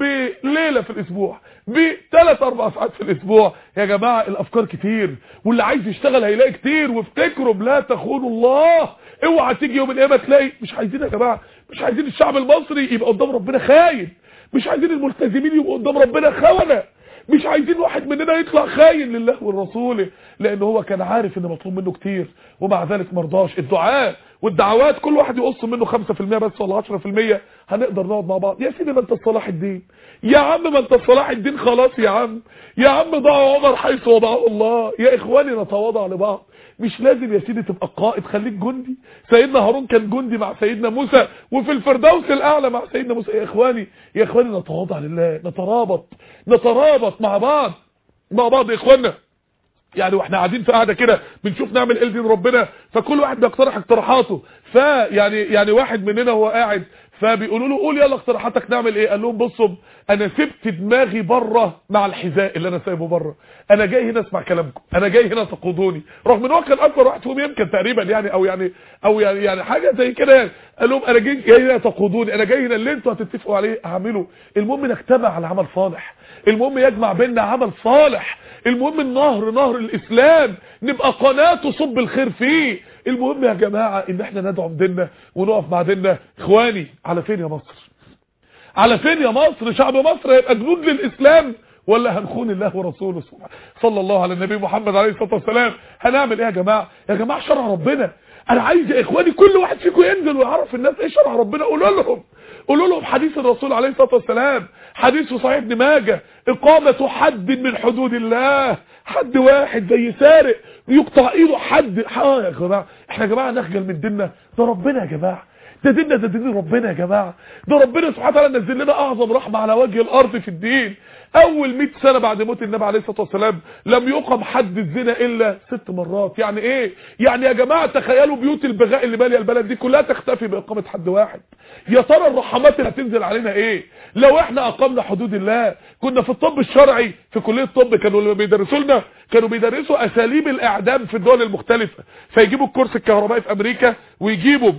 بليلة في الاسبوع، بثلاث اربع ساعات في الاسبوع. يا جماعة الافكار كتير، واللي عايز يشتغل هيلاقي كتير، وافتكروا لا تخونوا الله. اوعى تيجي يوم القيامة تلاقي، مش عايزين يا جماعة، مش عايزين الشعب المصري يبقى قدام ربنا خاين، مش عايزين الملتزمين يبقوا قدام ربنا خونة، مش عايزين واحد مننا يطلع خاين لله والرسول، لان هو كان عارف ان مطلوب منه كتير ومع ذلك مرضاش. الدعاء والدعوات كل واحد يقص منه خمسة في المية بس ولا عشرة في المية، هنقدر نقعد مع بعض. يا سيدي ما انت صلاح الدين، يا عم ما انت صلاح الدين، خلاص يا عم، يا عم ضع عمر حيث وضعه الله. يا اخواني نتواضع لبعض، مش لازم يا سيدي تبقى قائد، خليك جندي. سيدنا هارون كان جندي مع سيدنا موسى، وفي الفردوس الاعلى مع سيدنا موسى. يا اخواني يا اخواني نتواضع لله، نترابط نترابط مع بعض مع بعض يا اخوانا. يعني واحنا قاعدين في قاعده كده بنشوف نعمل ايه لدين ربنا، فكل واحد بيقترح اقتراحاته، فيعني يعني واحد مننا هو قاعد فبيقولوا له قول يلا اقتراحاتك نعمل ايه، قال لهم بصوا انا سبت دماغي بره مع الحذاء اللي انا سايبه بره، انا جاي هنا اسمع كلامكم، انا جاي هنا تقودوني، رغم ان هو كان اكبر واحد فيهم يمكن تقريبا يعني او يعني او يعني يعني حاجه زي كده يعني. قال لهم انا جاي جاي هنا تقودوني، انا جاي هنا اللي انتوا هتتفقوا عليه اعمله، المهم نجتمع على عمل صالح، المهم يجمع بيننا عمل صالح، المهم النهر نهر الاسلام نبقى قناه تصب الخير فيه. المهم يا جماعه ان احنا ندعم ديننا ونقف مع ديننا. اخواني على فين يا مصر؟ على فين يا مصر؟ شعب مصر هيبقى جنود للاسلام ولا هنخون الله ورسوله صلى الله على النبي محمد عليه الصلاه والسلام؟ هنعمل ايه يا جماعه؟ يا جماعه شرع ربنا، انا عايز يا اخواني كل واحد فيكم ينزل ويعرف الناس ايه شرع ربنا. قولوا لهم قولوا لهم حديث الرسول عليه الصلاه والسلام، حديث في صحيح ابن ماجه، اقامه حد من حدود الله، حد واحد زي سارق يقطع ايده حد. اه يا جماعه احنا يا جماعه نخجل من ديننا؟ ده ربنا يا جماعه، ده ديننا، ده دين ربنا يا جماعه، ده ربنا سبحانه وتعالى نزل لنا اعظم رحمه على وجه الارض في الدين. اول مئة سنه بعد موت النبي عليه الصلاه والسلام لم يقم حد الزنا الا ست مرات. يعني ايه؟ يعني يا جماعه تخيلوا بيوت البغاء اللي ماليه البلد دي كلها تختفي باقامه حد واحد. يا ترى الرحمات اللي هتنزل علينا ايه لو احنا اقمنا حدود الله؟ كنا في الطب الشرعي في كليه الطب كانوا اللي بيدرسوا لنا كانوا بيدرسوا اساليب الاعدام في الدول المختلفه، فيجيبوا الكرسي الكهربائي في امريكا، ويجيبوا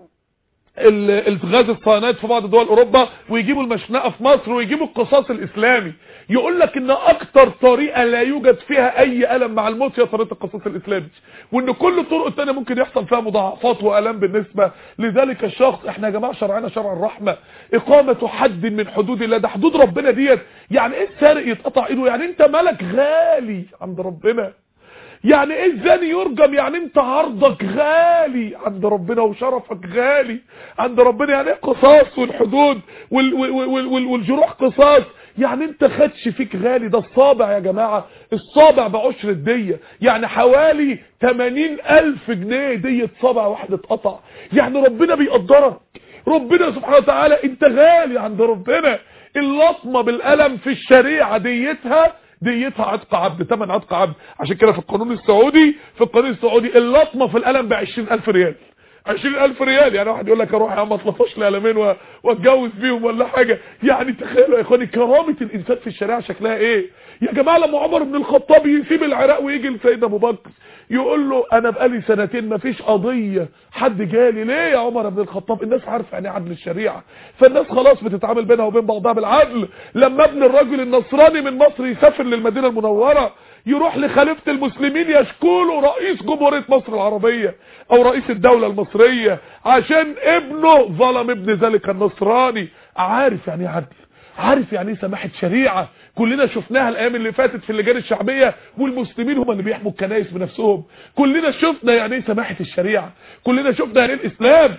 الغاز الصيانات في بعض دول اوروبا، ويجيبوا المشنقه في مصر، ويجيبوا القصاص الاسلامي. يقول لك ان اكتر طريقه لا يوجد فيها اي الم مع الموت هي طريقه القصاص الاسلامي، وان كل الطرق الثانيه ممكن يحصل فيها مضاعفات والام بالنسبه لذلك الشخص. احنا يا جماعه شرعنا شرع الرحمه، اقامه حد من حدود الله، ده حدود ربنا ديت. يعني ايه السارق يتقطع ايده؟ يعني انت مالك غالي عند ربنا. يعني ايه الزاني يرجم؟ يعني انت عرضك غالي عند ربنا وشرفك غالي عند ربنا. يعني ايه قصاص والحدود وال وال وال والجروح قصاص؟ يعني انت خدش فيك غالي. ده الصابع يا جماعة، الصابع بعشر الدية، يعني حوالي ثمانين الف جنيه دية صابع واحد اتقطع. يعني ربنا بيقدرك، ربنا سبحانه وتعالى انت غالي عند ربنا. اللطمة بالقلم في الشريعة ديتها ديتها عتق عبد، ثمن عتق عبد. عشان كده في القانون السعودي في القانون السعودي اللطمة في القلم بعشرين الف ريال. عشرين الف ريال. يعني واحد يقول لك اروح يا عم اطلطش لي قلمين واتجوز بيهم ولا حاجة. يعني تخيلوا يا اخواني كرامة الانسان في الشريعة شكلها ايه يا جماعة. لما عمر بن الخطاب يسيب العراق ويجي لسيدنا ابو بكر يقول له انا بقالي سنتين ما فيش قضية حد جالي. ليه يا عمر بن الخطاب؟ الناس عارفه يعني عدل الشريعة، فالناس خلاص بتتعامل بينها وبين بعضها بالعدل. لما ابن الرجل النصراني من مصر يسافر للمدينة المنورة يروح لخليفة المسلمين يشكوله رئيس جمهورية مصر العربية او رئيس الدولة المصرية عشان ابنه ظلم ابن ذلك النصراني. عارف يعني عدل، عارف يعني ايه سماحة شريعة. كلنا شفناها الايام اللي فاتت في اللجان الشعبية، والمسلمين هم اللي بيحموا الكنائس بنفسهم. كلنا شفنا يعني ايه سماحة الشريعة، كلنا شفنا يعني ايه الاسلام.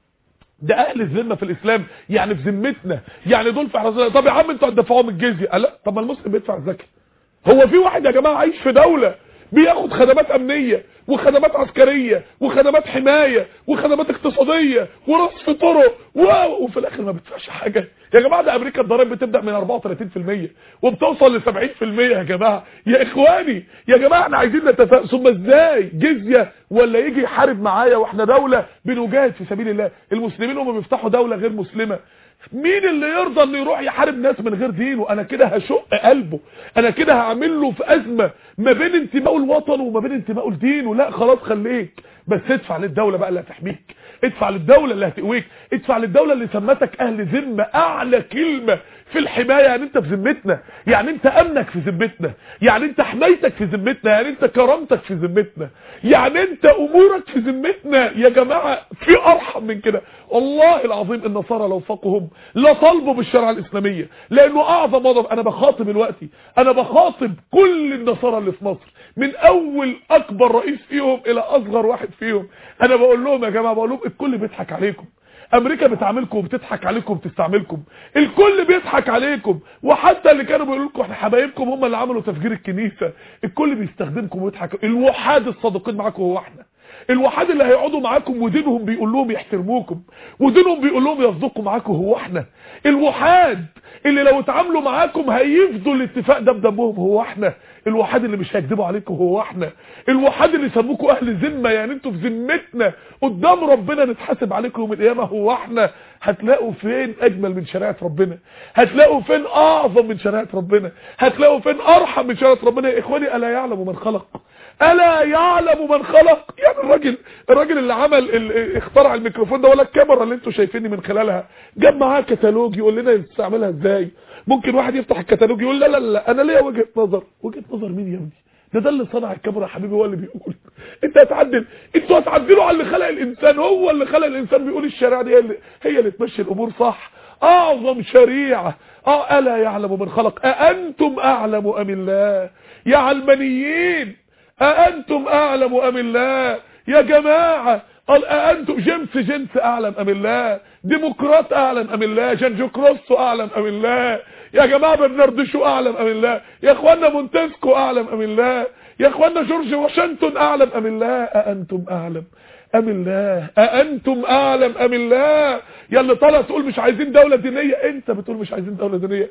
ده اهل الذمه في الاسلام، يعني في ذمتنا، يعني دول في حراسه. طب يا عم انتوا هتدفعوهم الجزيه؟ لا، طب ما المسلم بيدفع الزكاه. هو في واحد يا جماعه عايش في دوله بياخد خدمات امنيه وخدمات عسكريه وخدمات حمايه وخدمات اقتصاديه ورصف طرق وفي الاخر ما بيدفعش حاجه؟ يا جماعه ده امريكا الضرائب بتبدا من اربعة وثلاثين في المية وبتوصل ل سبعين في المية. يا جماعه يا اخواني يا جماعه احنا عايزين نتفاهم. ثم ازاي جزيه ولا يجي يحارب معايا واحنا دوله بنجاهد في سبيل الله؟ المسلمين هم بيفتحوا دوله غير مسلمه. مين اللي يرضى انه يروح يحارب ناس من غير دينه؟ انا كده هشق قلبه، انا كده هعمل له في ازمه ما بين انتمائه لوطنه وما بين انتمائه لدينه. لا خلاص خليك بس ادفع للدوله بقى اللي هتحميك، ادفع للدوله اللي هتقويك، ادفع للدوله اللي سمتك اهل ذمه. اعلى كلمه في الحمايه يعني انت في ذمتنا، يعني انت امنك في ذمتنا، يعني انت حمايتك في ذمتنا، يعني انت كرامتك في ذمتنا، يعني انت امورك في ذمتنا. يا جماعه في ارحم من كده؟ والله العظيم النصارى لو فقهم لا طالبوا بالشريعه الاسلاميه، لانه اعظم وضع. انا بخاطب دلوقتي، انا بخاطب كل النصارى اللي في مصر من اول اكبر رئيس فيهم الى اصغر واحد فيهم. انا بقول لهم يا جماعه، بقول لهم الكل بيضحك عليكم. امريكا بتعاملكم وبتضحك عليكم وبتستعملكم، الكل بيضحك عليكم. وحتى اللي كانوا بيقولوا لكم احنا حبايبكم هم اللي عملوا تفجير الكنيسه، الكل بيستخدمكم ويضحك. الوحاد الصادقين معاكم هو احنا، الوحاد اللي هيقعدوا معاكم ودينهم بيقول لهم يحترموكم ودينهم بيقول لهم يصدقوا معاكم هو احنا. الوحاد اللي لو اتعاملوا معاكم هيفضوا الاتفاق ده بدمهم هو احنا. الوحاد اللي مش هيكذبوا عليكم هو احنا. الوحاد اللي سموكم اهل ذمه، يعني انتوا في ذمتنا قدام ربنا نتحاسب عليكم يوم القيامه هو احنا. هتلاقوا فين اجمل من شريعه ربنا؟ هتلاقوا فين اعظم من شريعه ربنا؟ هتلاقوا فين ارحم من شريعه ربنا؟ يا اخواني الا يعلم من خلق، الا يعلم من خلق. يعني الراجل الراجل اللي عمل اللي اخترع الميكروفون ده ولا الكاميرا اللي انتوا شايفيني من خلالها جاب معاه كتالوج يقول لنا نستعملها ازاي. ممكن واحد يفتح الكتالوج يقول لا لا لا انا ليا وجهه نظر. وجهه نظر مين يا ابني؟ ده ده اللي صنع الكاميرا يا حبيبي، هو اللي بيقول. انت هتعدل؟ انتوا هتعدلوا على اللي خلق الانسان. هو اللي خلق الانسان بيقول الشريعه دي هي اللي هي اللي تمشي الامور صح. اعظم شريعه. اه الا يعلم من خلق. اانتم اعلم ام الله؟ يا علمانيين أأنتم أعلم أم الله؟ يا جماعة قال أأنتم جنس جنس أعلم أم الله؟ ديمقراط أعلم أم الله؟ جانجو كروسو أعلم أم الله؟ يا جماعة برناردشو أعلم أم الله؟ يا أخوانا مونتسكو أعلم أم الله؟ يا أخوانا جورج واشنطن أعلم أم الله؟ أأنتم أعلم أم الله؟ أأنتم أعلم أم الله؟ يا اللي طالع تقول مش عايزين دولة دينية، أنت بتقول مش عايزين دولة دينية.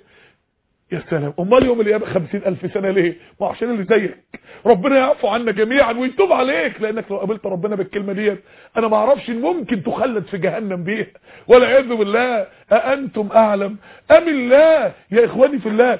يا سلام، امال يوم القيامه خمسين الف سنه ليه؟ ما عشان اللي زيك ربنا يعفو عنا جميعا ويتوب عليك، لانك لو قابلت ربنا بالكلمه ديت انا ما اعرفش ان ممكن تخلد في جهنم بيها والعياذ بالله. أأنتم اعلم ام الله؟ يا اخواني في الله،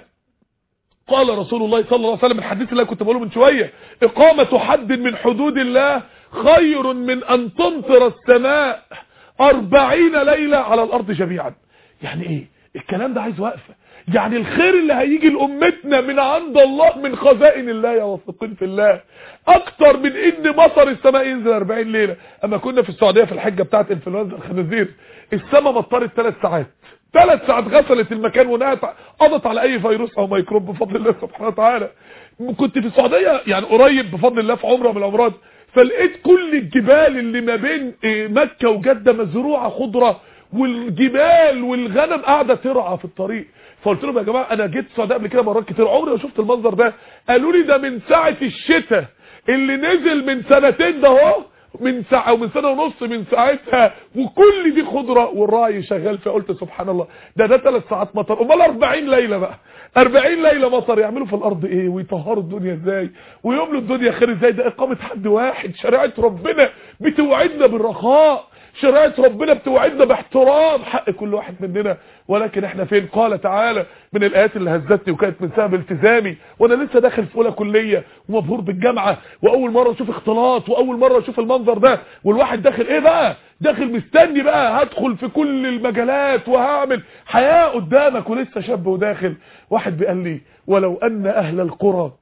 قال رسول الله صلى الله عليه وسلم الحديث اللي كنت بقوله من شويه: اقامه حد من حدود الله خير من ان تمطر السماء أربعين ليله على الارض جميعا. يعني ايه الكلام ده؟ عايز وقفه. يعني الخير اللي هيجي لأمتنا من عند الله من خزائن الله يا واثقين في الله اكتر من ان مطر السماء ينزل أربعين ليله. اما كنا في السعوديه في الحجه بتاعت انفلونزا الخنازير، السماء مطرت ثلاث ساعات ثلاث ساعات غسلت المكان ونهت قضت على اي فيروس او ميكروب بفضل الله سبحانه وتعالى. كنت في السعوديه يعني قريب بفضل الله في عمره من العمرات، فلقيت كل الجبال اللي ما بين مكه وجده مزروعه خضره، والجبال والغنم قاعده ترعى في الطريق. فقلت لهم يا جماعه انا جيت السعوديه قبل كده مرات كتير، عمري ما شفت المنظر ده. قالوا لي ده من ساعه الشتاء اللي نزل من سنتين ده اهو، من ساعه او من سنه ونص من ساعتها، وكل دي خضره والراعي شغال فيها. قلت سبحان الله، ده ده ثلاث ساعات مطر، امال أربعين ليله بقى، أربعين ليله مطر يعملوا في الارض ايه، ويطهروا الدنيا ازاي، ويملوا الدنيا خير ازاي. ده اقامه حد واحد. شريعه ربنا بتوعدنا بالرخاء، شريعه ربنا بتوعدنا باحترام حق كل واحد مننا، ولكن احنا فين؟ قال تعالى من الايات اللي هزتني وكانت من سبب التزامي وانا لسه داخل في اولى كليه ومبهور بالجامعه، واول مره اشوف اختلاط، واول مره اشوف المنظر ده، والواحد داخل ايه بقى؟ داخل مستني بقى هدخل في كل المجالات وهعمل حياه قدامك ولسه شاب وداخل. واحد بيقال لي ولو ان اهل القرى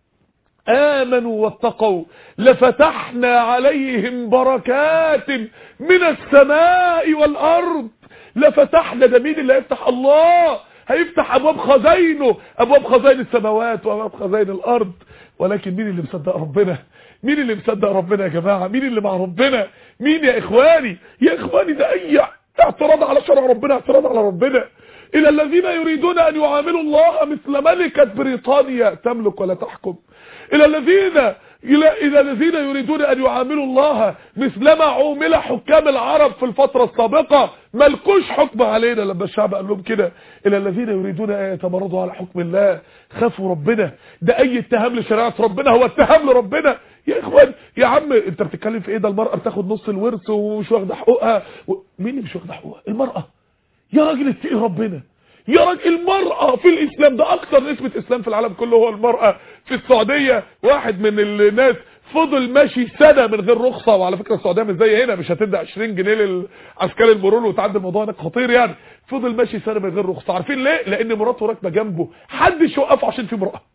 آمنوا واتقوا لفتحنا عليهم بركات من السماء والأرض. لفتحنا، ده مين اللي هيفتح؟ الله هيفتح أبواب خزينه، أبواب خزين السماوات وأبواب خزين الأرض. ولكن مين اللي مصدق ربنا؟ مين اللي مصدق ربنا يا جماعة؟ مين اللي مع ربنا؟ مين يا إخواني؟ يا إخواني ده أي اعتراض على شرع ربنا اعتراض على ربنا. إلى الذين يريدون أن يعاملوا الله مثل ملكة بريطانيا تملك ولا تحكم، إلى الذين إلى الذين يريدون أن يعاملوا الله مثلما عومل حكام العرب في الفترة السابقة، ملكوش حكم علينا لما الشعب قال لهم كده. إلى الذين يريدون أن يتمردوا على حكم الله، خافوا ربنا. ده أي اتهام لشريعة ربنا هو اتهام لربنا. يا إخوان يا عم أنت بتتكلم في إيه؟ ده المرأة بتاخد نص الورث ومش واخدة حقوقها. مين اللي مش واخدة حقوقها؟ المرأة. يا راجل اتقي ربنا يا راجل. المرأة في الإسلام ده أكثر نسبة إسلام في العالم كله هو المرأة. في السعودية واحد من الناس فضل ماشي سنة من غير رخصة، وعلى فكرة السعودية مش زي هنا، مش هتدي عشرين جنيه للعسكري المرور وتعدي الموضوع هناك خطير يعني. فضل ماشي سنة من غير رخصة. عارفين ليه؟ لأن مراته راكبة جنبه، حدش يوقفه عشان في امرأة.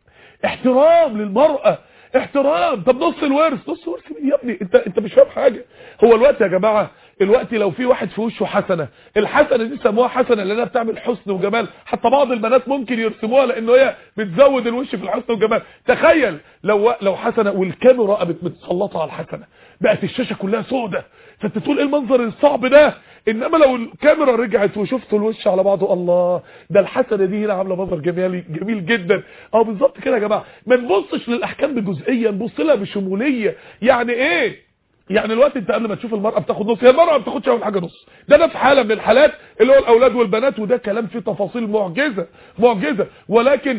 احترام للمرأة، احترام. طب نص الورث، نص الورث مين يا ابني؟ انت انت مش فاهم حاجه. هو الوقت يا جماعه، الوقت لو في واحد في وشه حسنه، الحسنه دي سموها حسنه لانها بتعمل حسن وجمال، حتى بعض البنات ممكن يرسموها لانه هي بتزود الوش في الحسن والجمال. تخيل لو لو حسنه والكاميرا قامت متسلطه على الحسنه، بقت الشاشه كلها سودة، فانت تقول ايه المنظر الصعب ده؟ انما لو الكاميرا رجعت وشفت الوش على بعضه، الله ده الحسنه دي هنا عامله منظر جمالي جميل جدا. اه بالظبط كده يا جماعه. ما نبصش للاحكام بجزئيه، نبص لها بشموليه. يعني ايه؟ يعني الوقت انت قبل ما تشوف المرأة بتاخد نص، هي المرأة ما بتاخدش اول حاجه نص، ده ده في حاله من الحالات اللي هو الاولاد والبنات، وده كلام فيه تفاصيل معجزه معجزه. ولكن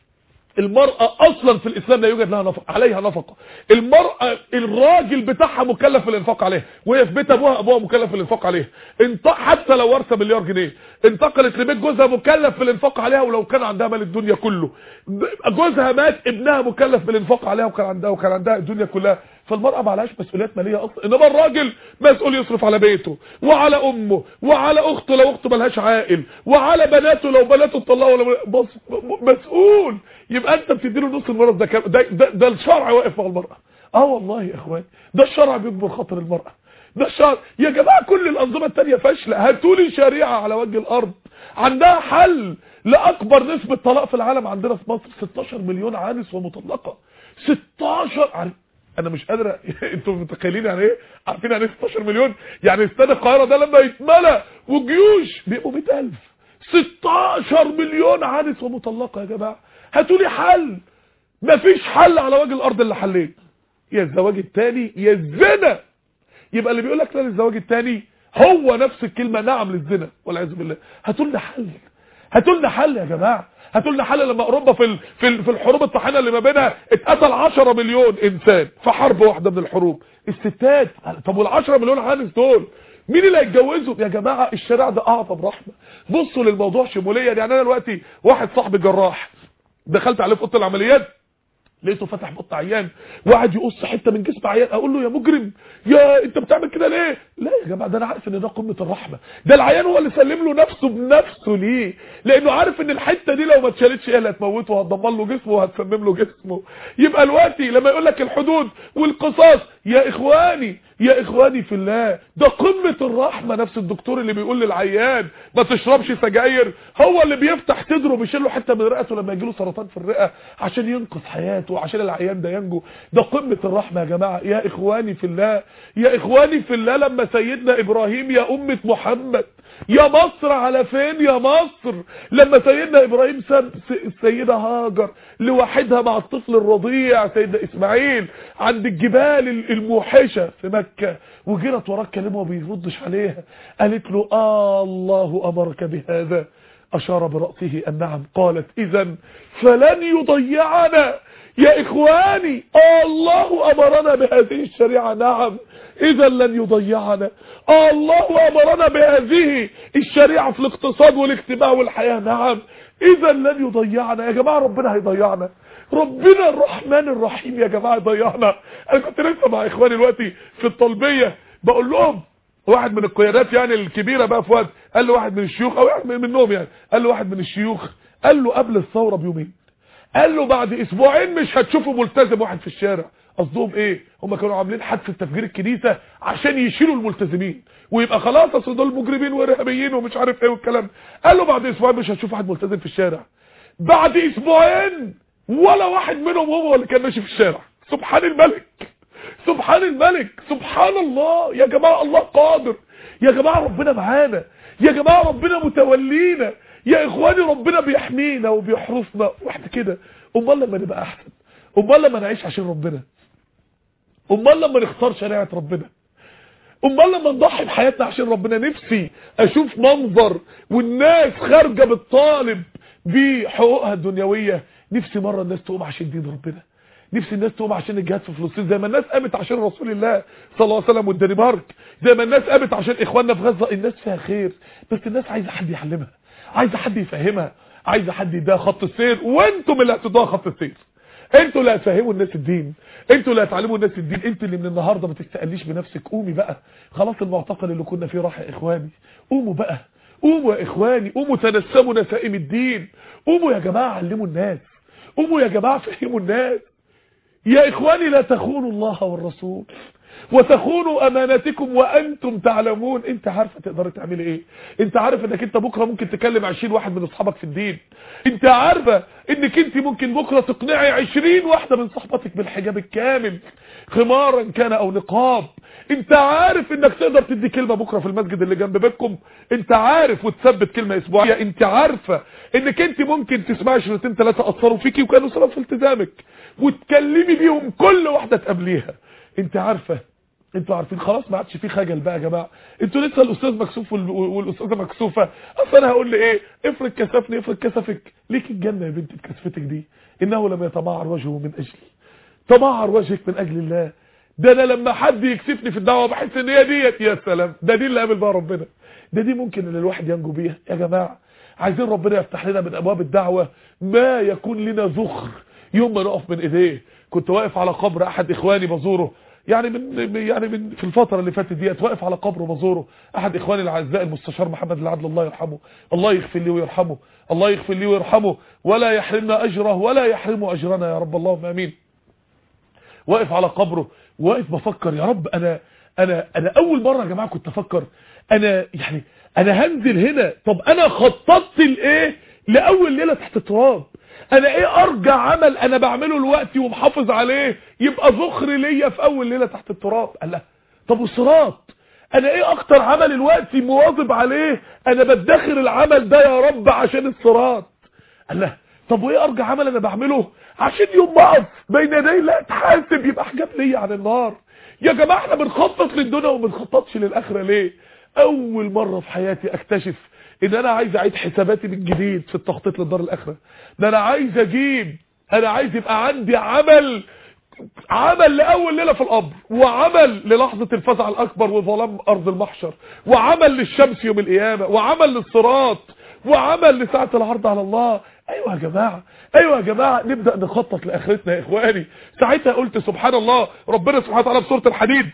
المرأة اصلا في الاسلام لا يوجد لها نفقه، عليها نفقه. المرأة الراجل بتاعها مكلف بالانفاق عليها، وهي في بيت ابوها ابوها مكلف بالانفاق عليها. انت حتى لو ورثه مليار جنيه انتقلت لبيت جوزها مكلف بالانفاق عليها، ولو كان عندها مال الدنيا كله. جوزها مات ابنها مكلف بالانفاق عليها، وكان عندها وكان عندها الدنيا كلها. فالمرأة ما عليهاش مسؤوليات ماليه اصلا، انما الراجل مسؤول يصرف على بيته وعلى امه وعلى اخته لو اخته ملهاش عائل، وعلى بناته لو بناته اتطلقوا ولا مسؤول. يبقى انت بتديله نص المرض ده. ده, ده, ده الشرع واقف مع المرأة. اه والله يا اخوان، ده الشرع بيجبر خاطر المرأة. ده الشرع يا جماعه. كل الانظمه الثانيه فاشله. هاتولي شريعه على وجه الارض عندها حل لاكبر نسبه طلاق في العالم. عندنا في مصر ستاشر مليون عانس ومطلقه. ستاشر عارف انا مش قادره انتوا متخيلين يعني ايه؟ عارفين يعني ايه ستاشر مليون؟ يعني استاد القاهره ده لما يتملى وجيوش بيبقوا مئة ألف. ستاشر مليون عانس ومطلقه يا جماعه. هاتوا لي حل. مفيش حل على وجه الارض الا حلين، يا الزواج الثاني يا الزنا. يبقى اللي بيقول لك لا للزواج الثاني هو نفس الكلمه نعم للزنا والعياذ بالله. هاتوا لنا حل، هاتوا لنا حل يا جماعه. هاتوا لنا حل. لما اوروبا في في في الحروب الطاحنه اللي ما بينها اتقتل عشرة مليون انسان في حرب واحده من الحروب، الستات. طب وال10 مليون عانس دول مين اللي هيتجوزهم يا جماعه؟ الشارع ده اعظم رحمه. بصوا للموضوع شموليا. يعني انا دلوقتي واحد صاحبي جراح، دخلت عليه في اوضه العمليات لقيته فتح بط عيان وقعد يقص حته من جسم عيان. اقول له يا مجرم، يا انت بتعمل كده ليه؟ لا يا جماعه، ده انا عارف ان ده قمه الرحمه. ده العيان هو اللي سلم له نفسه بنفسه. ليه؟ لانه عارف ان الحته دي لو ما اتشالتش هي اللي هتموته وهتدمر له جسمه وهتسمم له جسمه. يبقى الوقتي لما يقول لك الحدود والقصاص، يا اخواني يا اخواني في الله، ده قمه الرحمه. نفس الدكتور اللي بيقول للعيان ما تشربش سجاير هو اللي بيفتح صدره بيشيل له حته من رئته لما يجي له سرطان في الرئه عشان ينقذ حياته وعشان العيان ده ينجو. ده قمه الرحمه يا جماعه. يا اخواني في الله، يا اخواني في الله، لما سيدنا ابراهيم يا امه محمد يا مصر على فين يا مصر؟ لما سيدنا ابراهيم ساب السيدة هاجر لوحدها مع الطفل الرضيع سيدنا اسماعيل عند الجبال الموحشة في مكة، وجرت وراه كلمه وبيردش عليها، قالت له آه الله امرك بهذا؟ اشار برأسه النعم. قالت اذا فلن يضيعنا يا اخواني، آه الله امرنا بهذه الشريعة، نعم اذا لن يضيعنا. آه الله امرنا بهذه الشريعة في الاقتصاد والاجتماع والحياة، نعم اذا لن يضيعنا. يا جماعة ربنا هيضيعنا؟ ربنا الرحمن الرحيم يا جماعة يضيعنا؟ انا كنت لسه مع اخواني دلوقتي في الطلبية بقول لهم، واحد من القيادات يعني الكبيرة بقى في وقت، قال له واحد من الشيوخ او واحد منهم يعني، قال له واحد من الشيوخ، قال له قبل الثورة بيومين، قال له بعد اسبوعين مش هتشوفوا ملتزم واحد في الشارع. قصدهم ايه؟ هم كانوا عاملين حادثه تفجير الكنيسه عشان يشيلوا الملتزمين ويبقى خلاص اصل دول مجرمين وارهابيين ومش عارف ايه والكلام. قال له بعد اسبوعين مش هتشوف واحد ملتزم في الشارع. بعد اسبوعين ولا واحد منهم هو اللي كان ماشي في الشارع. سبحان الملك، سبحان الملك، سبحان الله. يا جماعه الله قادر، يا جماعه ربنا معانا، يا جماعه ربنا متولينا، يا اخواني ربنا بيحمينا وبيحرسنا. واحد كده امال لما نبقى احسن، امال لما نعيش عشان ربنا، امال لما نختار شريعه ربنا، امال لما نضحي بحياتنا عشان ربنا. نفسي اشوف منظر والناس خارجه بالطالب بحقوقها الدنيويه. نفسي مره الناس تقوم عشان دين ربنا، نفسي الناس تقوم عشان الجهاد في فلسطين زي ما الناس قامت عشان رسول الله صلى الله عليه وسلم والدنمارك، زي ما الناس قامت عشان اخواننا في غزه. الناس فيها خير بس الناس عايزه حد يعلمها، عايزه حد يفهمها، عايزه حد يديها خط السير، وانتم اللي هتدوها خط السير، انتوا اللي هتفهموا الناس الدين، انتوا اللي هتعلموا الناس الدين. انتوا اللي من النهارده ما تستقليش بنفسك. قومي بقى، خلاص المعتقل اللي كنا فيه راح يا اخواني. قوموا بقى، قوموا يا اخواني، قوموا تنسموا نسائم الدين، قوموا يا جماعه علموا الناس، قوموا يا جماعه فهموا الناس. يا اخواني لا تخونوا الله والرسول وتخونوا اماناتكم وانتم تعلمون. انت عارفه تقدري تعملي ايه؟ انت عارف انك انت بكره ممكن تكلم عشرين واحد من اصحابك في الدين؟ انت عارفه انك انت ممكن بكره تقنعي عشرين واحده من صحباتك بالحجاب الكامل خمارا كان او نقاب؟ انت عارف انك تقدر تدي كلمه بكره في المسجد اللي جنب بيتكم؟ انت عارف وتثبت كلمه اسبوعيه؟ انت عارفه انك انت ممكن تسمعي شريطين ثلاثه اثروا فيكي وكانوا سبب في التزامك وتكلمي بيهم كل واحده تقابليها؟ انت عارفه؟ انتوا عارفين خلاص ما عادش في خجل بقى يا جماعه. انتوا لسه الاستاذ مكسوف والاستاذه مكسوفه. اصل انا هقول لي ايه؟ افرض كسفني، افرض كسفك، ليك الجنه يا بنتي بكسفتك دي. انه لم يتمعر وجهه من اجلي، تمعر وجهك من اجل الله. ده انا لما حد يكسفني في الدعوه بحس ان هي ديت يا سلام، ده دي اللي قابل بقى ربنا، ده دي ممكن ان الواحد ينجو بيها. يا جماعه عايزين ربنا يفتح لنا من ابواب الدعوه ما يكون لنا ذخر يوم ما نقف من ايديه. كنت واقف على قبر احد اخواني بزوره، يعني من يعني من في الفتره اللي فاتت ديت، واقف على قبره بزوره احد اخواني الاعزاء المستشار محمد العدل، الله يرحمه، الله يغفر لي ويرحمه، الله يغفر لي ويرحمه ولا يحرمنا اجره ولا يحرمه اجرنا يا رب، اللهم امين. واقف على قبره، واقف بفكر يا رب، انا انا انا اول مره يا جماعه كنت افكر انا يعني انا هنزل هنا، طب انا خططت لايه لاول ليله تحت التراب؟ انا ايه ارجع عمل انا بعمله دلوقتي ومحافظ عليه يبقى ذخر ليا في اول ليله تحت التراب؟ قال لا. طب والصراط، انا ايه اكتر عمل دلوقتي مواظب عليه انا بدخر العمل ده يا رب عشان الصراط؟ قال لا. طب وايه ارجع عمل انا بعمله عشان يوم ما اقف بين يدي لا اتحاسب يبقى حجاب ليا عن النار؟ يا جماعه احنا بنخطط للدنيا وما بنخططش للاخره ليه؟ اول مره في حياتي اكتشف ان انا عايز اعيد حساباتي من جديد في التخطيط للدار الاخره. ده انا عايز اجيب، انا عايز يبقى عندي عمل عمل لاول ليله في القبر، وعمل للحظه الفزع الاكبر وظلام ارض المحشر، وعمل للشمس يوم القيامه، وعمل للصراط، وعمل لساعه العرض على الله. ايوه يا جماعه، ايوه يا جماعه، نبدا نخطط لاخرتنا يا اخواني. ساعتها قلت سبحان الله، ربنا سبحانه وتعالى في سوره الحديد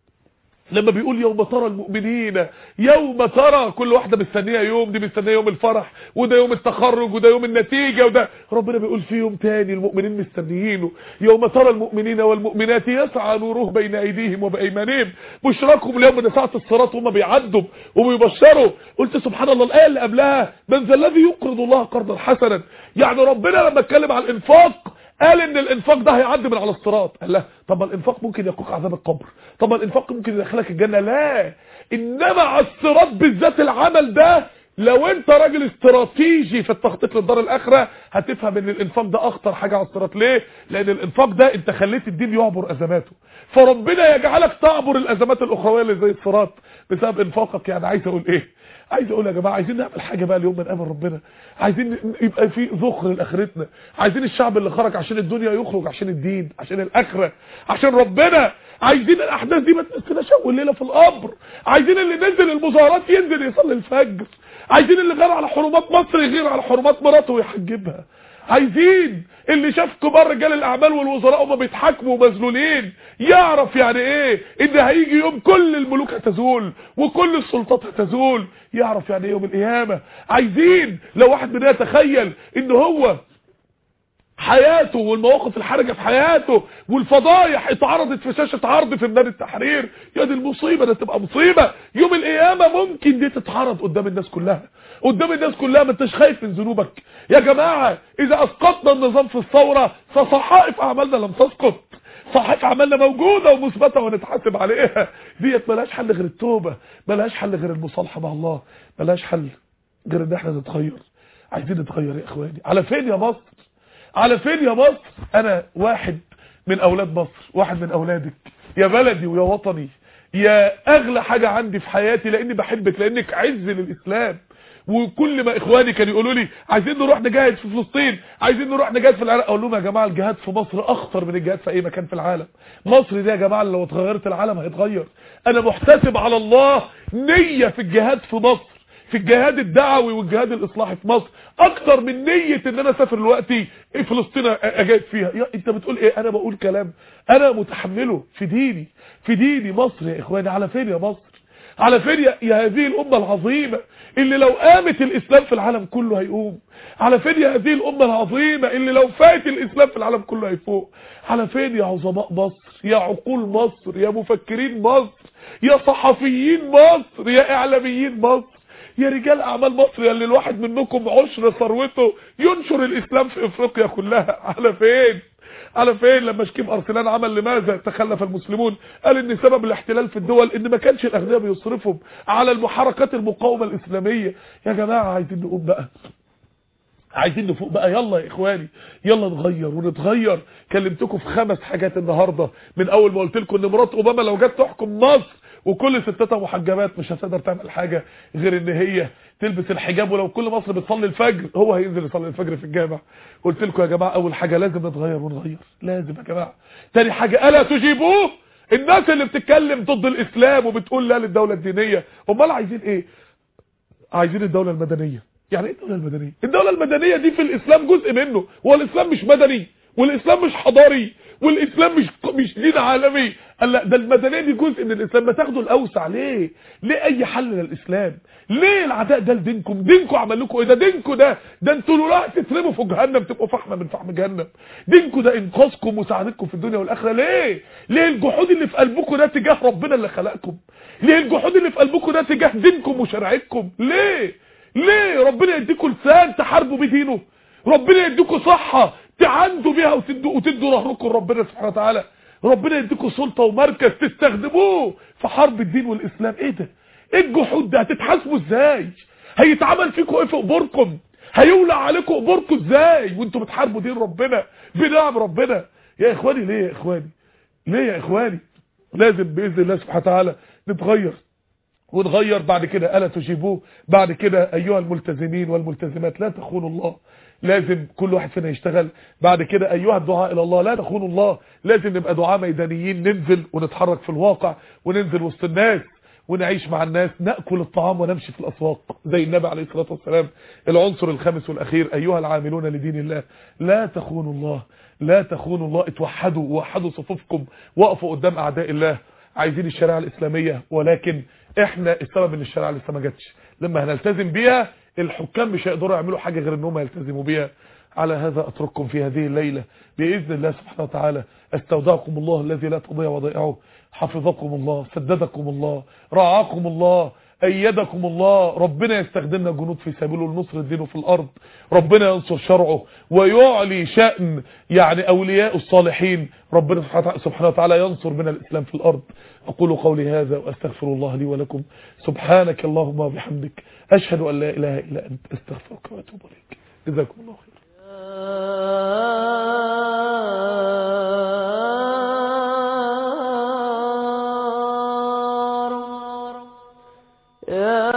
لما بيقول يوم ترى المؤمنين، يوم ترى كل واحده مستنيه يوم، دي مستنيه يوم الفرح، وده يوم التخرج، وده يوم النتيجه، وده ربنا بيقول في يوم تاني المؤمنين مستنيينه، يوم ترى المؤمنين والمؤمنات يسعى نوره بين ايديهم وبايمانهم بشراكم اليوم من ساعه الصراط وهم بيعدوا وبيبشروا. قلت سبحان الله، الايه اللي قبلها من ذا الذي يقرض الله قرضا حسنا، يعني ربنا لما اتكلم على الانفاق قال ان الانفاق ده هيعدي من على الصراط. قال لا، طب الانفاق ممكن يقوك عذاب القبر، طب الانفاق ممكن يدخلك الجنة. لا، انما على الصراط بالذات العمل ده لو انت راجل استراتيجي في التخطيط للدار الاخره هتفهم ان الانفاق ده اخطر حاجه على الصراط. ليه؟ لان الانفاق ده انت خليت الدين يعبر ازماته، فربنا يجعلك تعبر الازمات الاخرويه اللي زي الصراط بسبب انفاقك. يعني عايز اقول ايه؟ عايز اقول يا جماعه عايزين نعمل حاجه بقى اليوم من امر ربنا، عايزين يبقى في ذخر لاخرتنا، عايزين الشعب اللي خرج عشان الدنيا يخرج عشان الدين، عشان الاخره، عشان ربنا. عايزين الاحداث دي ما تنسيناش اول ليله في القبر، عايزين اللي نزل المظاهرات ينزل يصلي الفجر، عايزين اللي غير على حرمات مصر يغير على حرمات مراته ويحجبها، عايزين اللي شاف كبار رجال الاعمال والوزراء وما بيتحاكموا ومذلولين يعرف يعني ايه ان هيجي يوم كل الملوك هتزول وكل السلطات هتزول، يعرف يعني ايه يوم القيامه. عايزين لو واحد مننا يتخيل ان هو حياته والمواقف الحرجه في حياته والفضايح اتعرضت في شاشه عرض في ميدان التحرير، يا دي المصيبه، ده تبقى مصيبه. يوم القيامه ممكن دي تتعرض قدام الناس كلها، قدام الناس كلها، ما انتش خايف من ذنوبك يا جماعه. اذا اسقطنا النظام في الثوره فصحائف اعمالنا لم تسقط، صحائف اعمالنا موجوده ومثبته ونتحاسب عليها. ديت ملهاش حل غير التوبه، ملهاش حل غير المصالحه مع الله، ملهاش حل غير ان احنا نتغير. عايزين نتغير يا اخواني. على فين يا مصر؟ على فين يا مصر؟ انا واحد من اولاد مصر، واحد من اولادك يا بلدي ويا وطني، يا اغلى حاجة عندي في حياتي، لاني بحبك، لانك عز للاسلام. وكل ما اخواني كانوا يقولوا لي عايزين نروح نجاهد في فلسطين، عايزين نروح نجاهد في العراق، اقول لهم يا جماعه الجهاد في مصر اخطر من الجهاد في اي مكان في العالم. مصر دي يا جماعه لو اتغيرت العالم هيتغير. انا محتسب على الله نية في الجهاد في مصر، في الجهاد الدعوي والجهاد الاصلاحي في مصر، اكتر من نية ان انا اسافر دلوقتي فلسطين اجاهد فيها. يا انت بتقول ايه؟ انا بقول كلام انا متحمله في ديني، في ديني. مصر يا اخواني على فين يا مصر؟ على فين يا, يا هذه الامه العظيمه اللي لو قامت الاسلام في العالم كله هيقوم؟ على فين يا هذه الامه العظيمه اللي لو فات الاسلام في العالم كله هيفوق؟ على فين يا عظماء مصر، يا عقول مصر، يا مفكرين مصر، يا صحفيين مصر، يا اعلاميين مصر، يا رجال اعمال مصر، يا اللي الواحد منكم عشر ثروته ينشر الاسلام في افريقيا كلها؟ على فين؟ على فين؟ لما شكيب ارسلان عمل لماذا تخلف المسلمون، قال ان سبب الاحتلال في الدول ان ما كانش الاغنياء بيصرفهم على المحركات المقاومه الاسلاميه. يا جماعه عايزين نقوم بقى، عايزين نفوق بقى. يلا يا اخواني يلا نغير ونتغير. كلمتكم في خمس حاجات النهارده من اول ما قلت لكم ان مرات اوباما لو جت تحكم مصر وكل ستاتها محجبات مش هتقدر تعمل حاجه غير ان هي تلبس الحجاب، ولو كل مصر بتصلي الفجر هو هينزل يصلي الفجر في الجامع. قلت لكم يا جماعه اول حاجه لازم نتغير ونغير، لازم يا جماعه. تاني حاجه الا تجيبوه، الناس اللي بتتكلم ضد الاسلام وبتقول لا للدوله الدينيه، امال عايزين ايه؟ عايزين الدوله المدنيه. يعني ايه الدوله المدنيه؟ الدوله المدنيه دي في الاسلام جزء منه، هو الاسلام مش مدني والاسلام مش حضاري والاسلام مش مش دين عالمي؟ قال لا ده المدنيه دي جزء من الاسلام. ما تاخدوا الاوسع. ليه؟ ليه اي حل للاسلام؟ ليه العداء ده لدينكم؟ دينكم عمل لكم ايه؟ ده دينكم ده ده انتوا لولا تترموا في جهنم تبقوا فحمه من فحم جهنم. دينكم ده انقاذكم ومساعدتكم في الدنيا والاخره. ليه؟ ليه الجحود اللي في قلبكم ده تجاه ربنا اللي خلقكم؟ ليه الجحود اللي في قلبكم ده تجاه دينكم وشريعتكم؟ ليه؟ ليه ربنا يديكم لسان تحاربوا بيه دينه؟ ربنا يديكم صحه تعاندوا بيها وتدوا وتدوا ظهركم لربنا سبحانه وتعالى؟ ربنا يديكم سلطه ومركز تستخدموه في حرب الدين والاسلام؟ ايه ده؟ ايه الجحود ده؟ هتتحاسبوا ازاي؟ هيتعمل فيكم ايه في قبوركم؟ هيولع عليكم قبوركم ازاي وانتوا بتحاربوا دين ربنا بنعم ربنا؟ يا اخواني ليه يا اخواني؟ ليه يا اخواني؟ لازم باذن الله سبحانه وتعالى نتغير ونغير. بعد كده الا تجيبوه، بعد كده ايها الملتزمين والملتزمات لا تخونوا الله، لازم كل واحد فينا يشتغل. بعد كده ايها الدعاء الى الله لا تخونوا الله، لازم نبقى دعاء ميدانيين، ننزل ونتحرك في الواقع وننزل وسط الناس ونعيش مع الناس، ناكل الطعام ونمشي في الاسواق زي النبي عليه الصلاه والسلام. العنصر الخامس والاخير ايها العاملون لدين الله لا تخونوا الله، لا تخونوا الله. اتوحدوا ووحدوا صفوفكم، وقفوا قدام اعداء الله. عايزين الشريعه الاسلاميه، ولكن احنا السبب ان الشريعه لسه ما جاتش. لما هنلتزم بيها الحكام مش هيقدروا يعملوا حاجه غير انهم يلتزموا بيها. على هذا اترككم في هذه الليله باذن الله سبحانه وتعالى. استودعكم الله الذي لا تضيع ودائعه، حفظكم الله، سددكم الله، رعاكم الله، أيدكم الله. ربنا يستخدمنا جنود في سبيله لنصر دينه في الأرض، ربنا ينصر شرعه ويعلي شأن يعني أولياء الصالحين، ربنا سبحانه وتعالى ينصر بنا الإسلام في الأرض. أقول قولي هذا وأستغفر الله لي ولكم. سبحانك اللهم وبحمدك، أشهد أن لا إله إلا أنت، أستغفرك وأتوب إليك. جزاكم الله خير. يا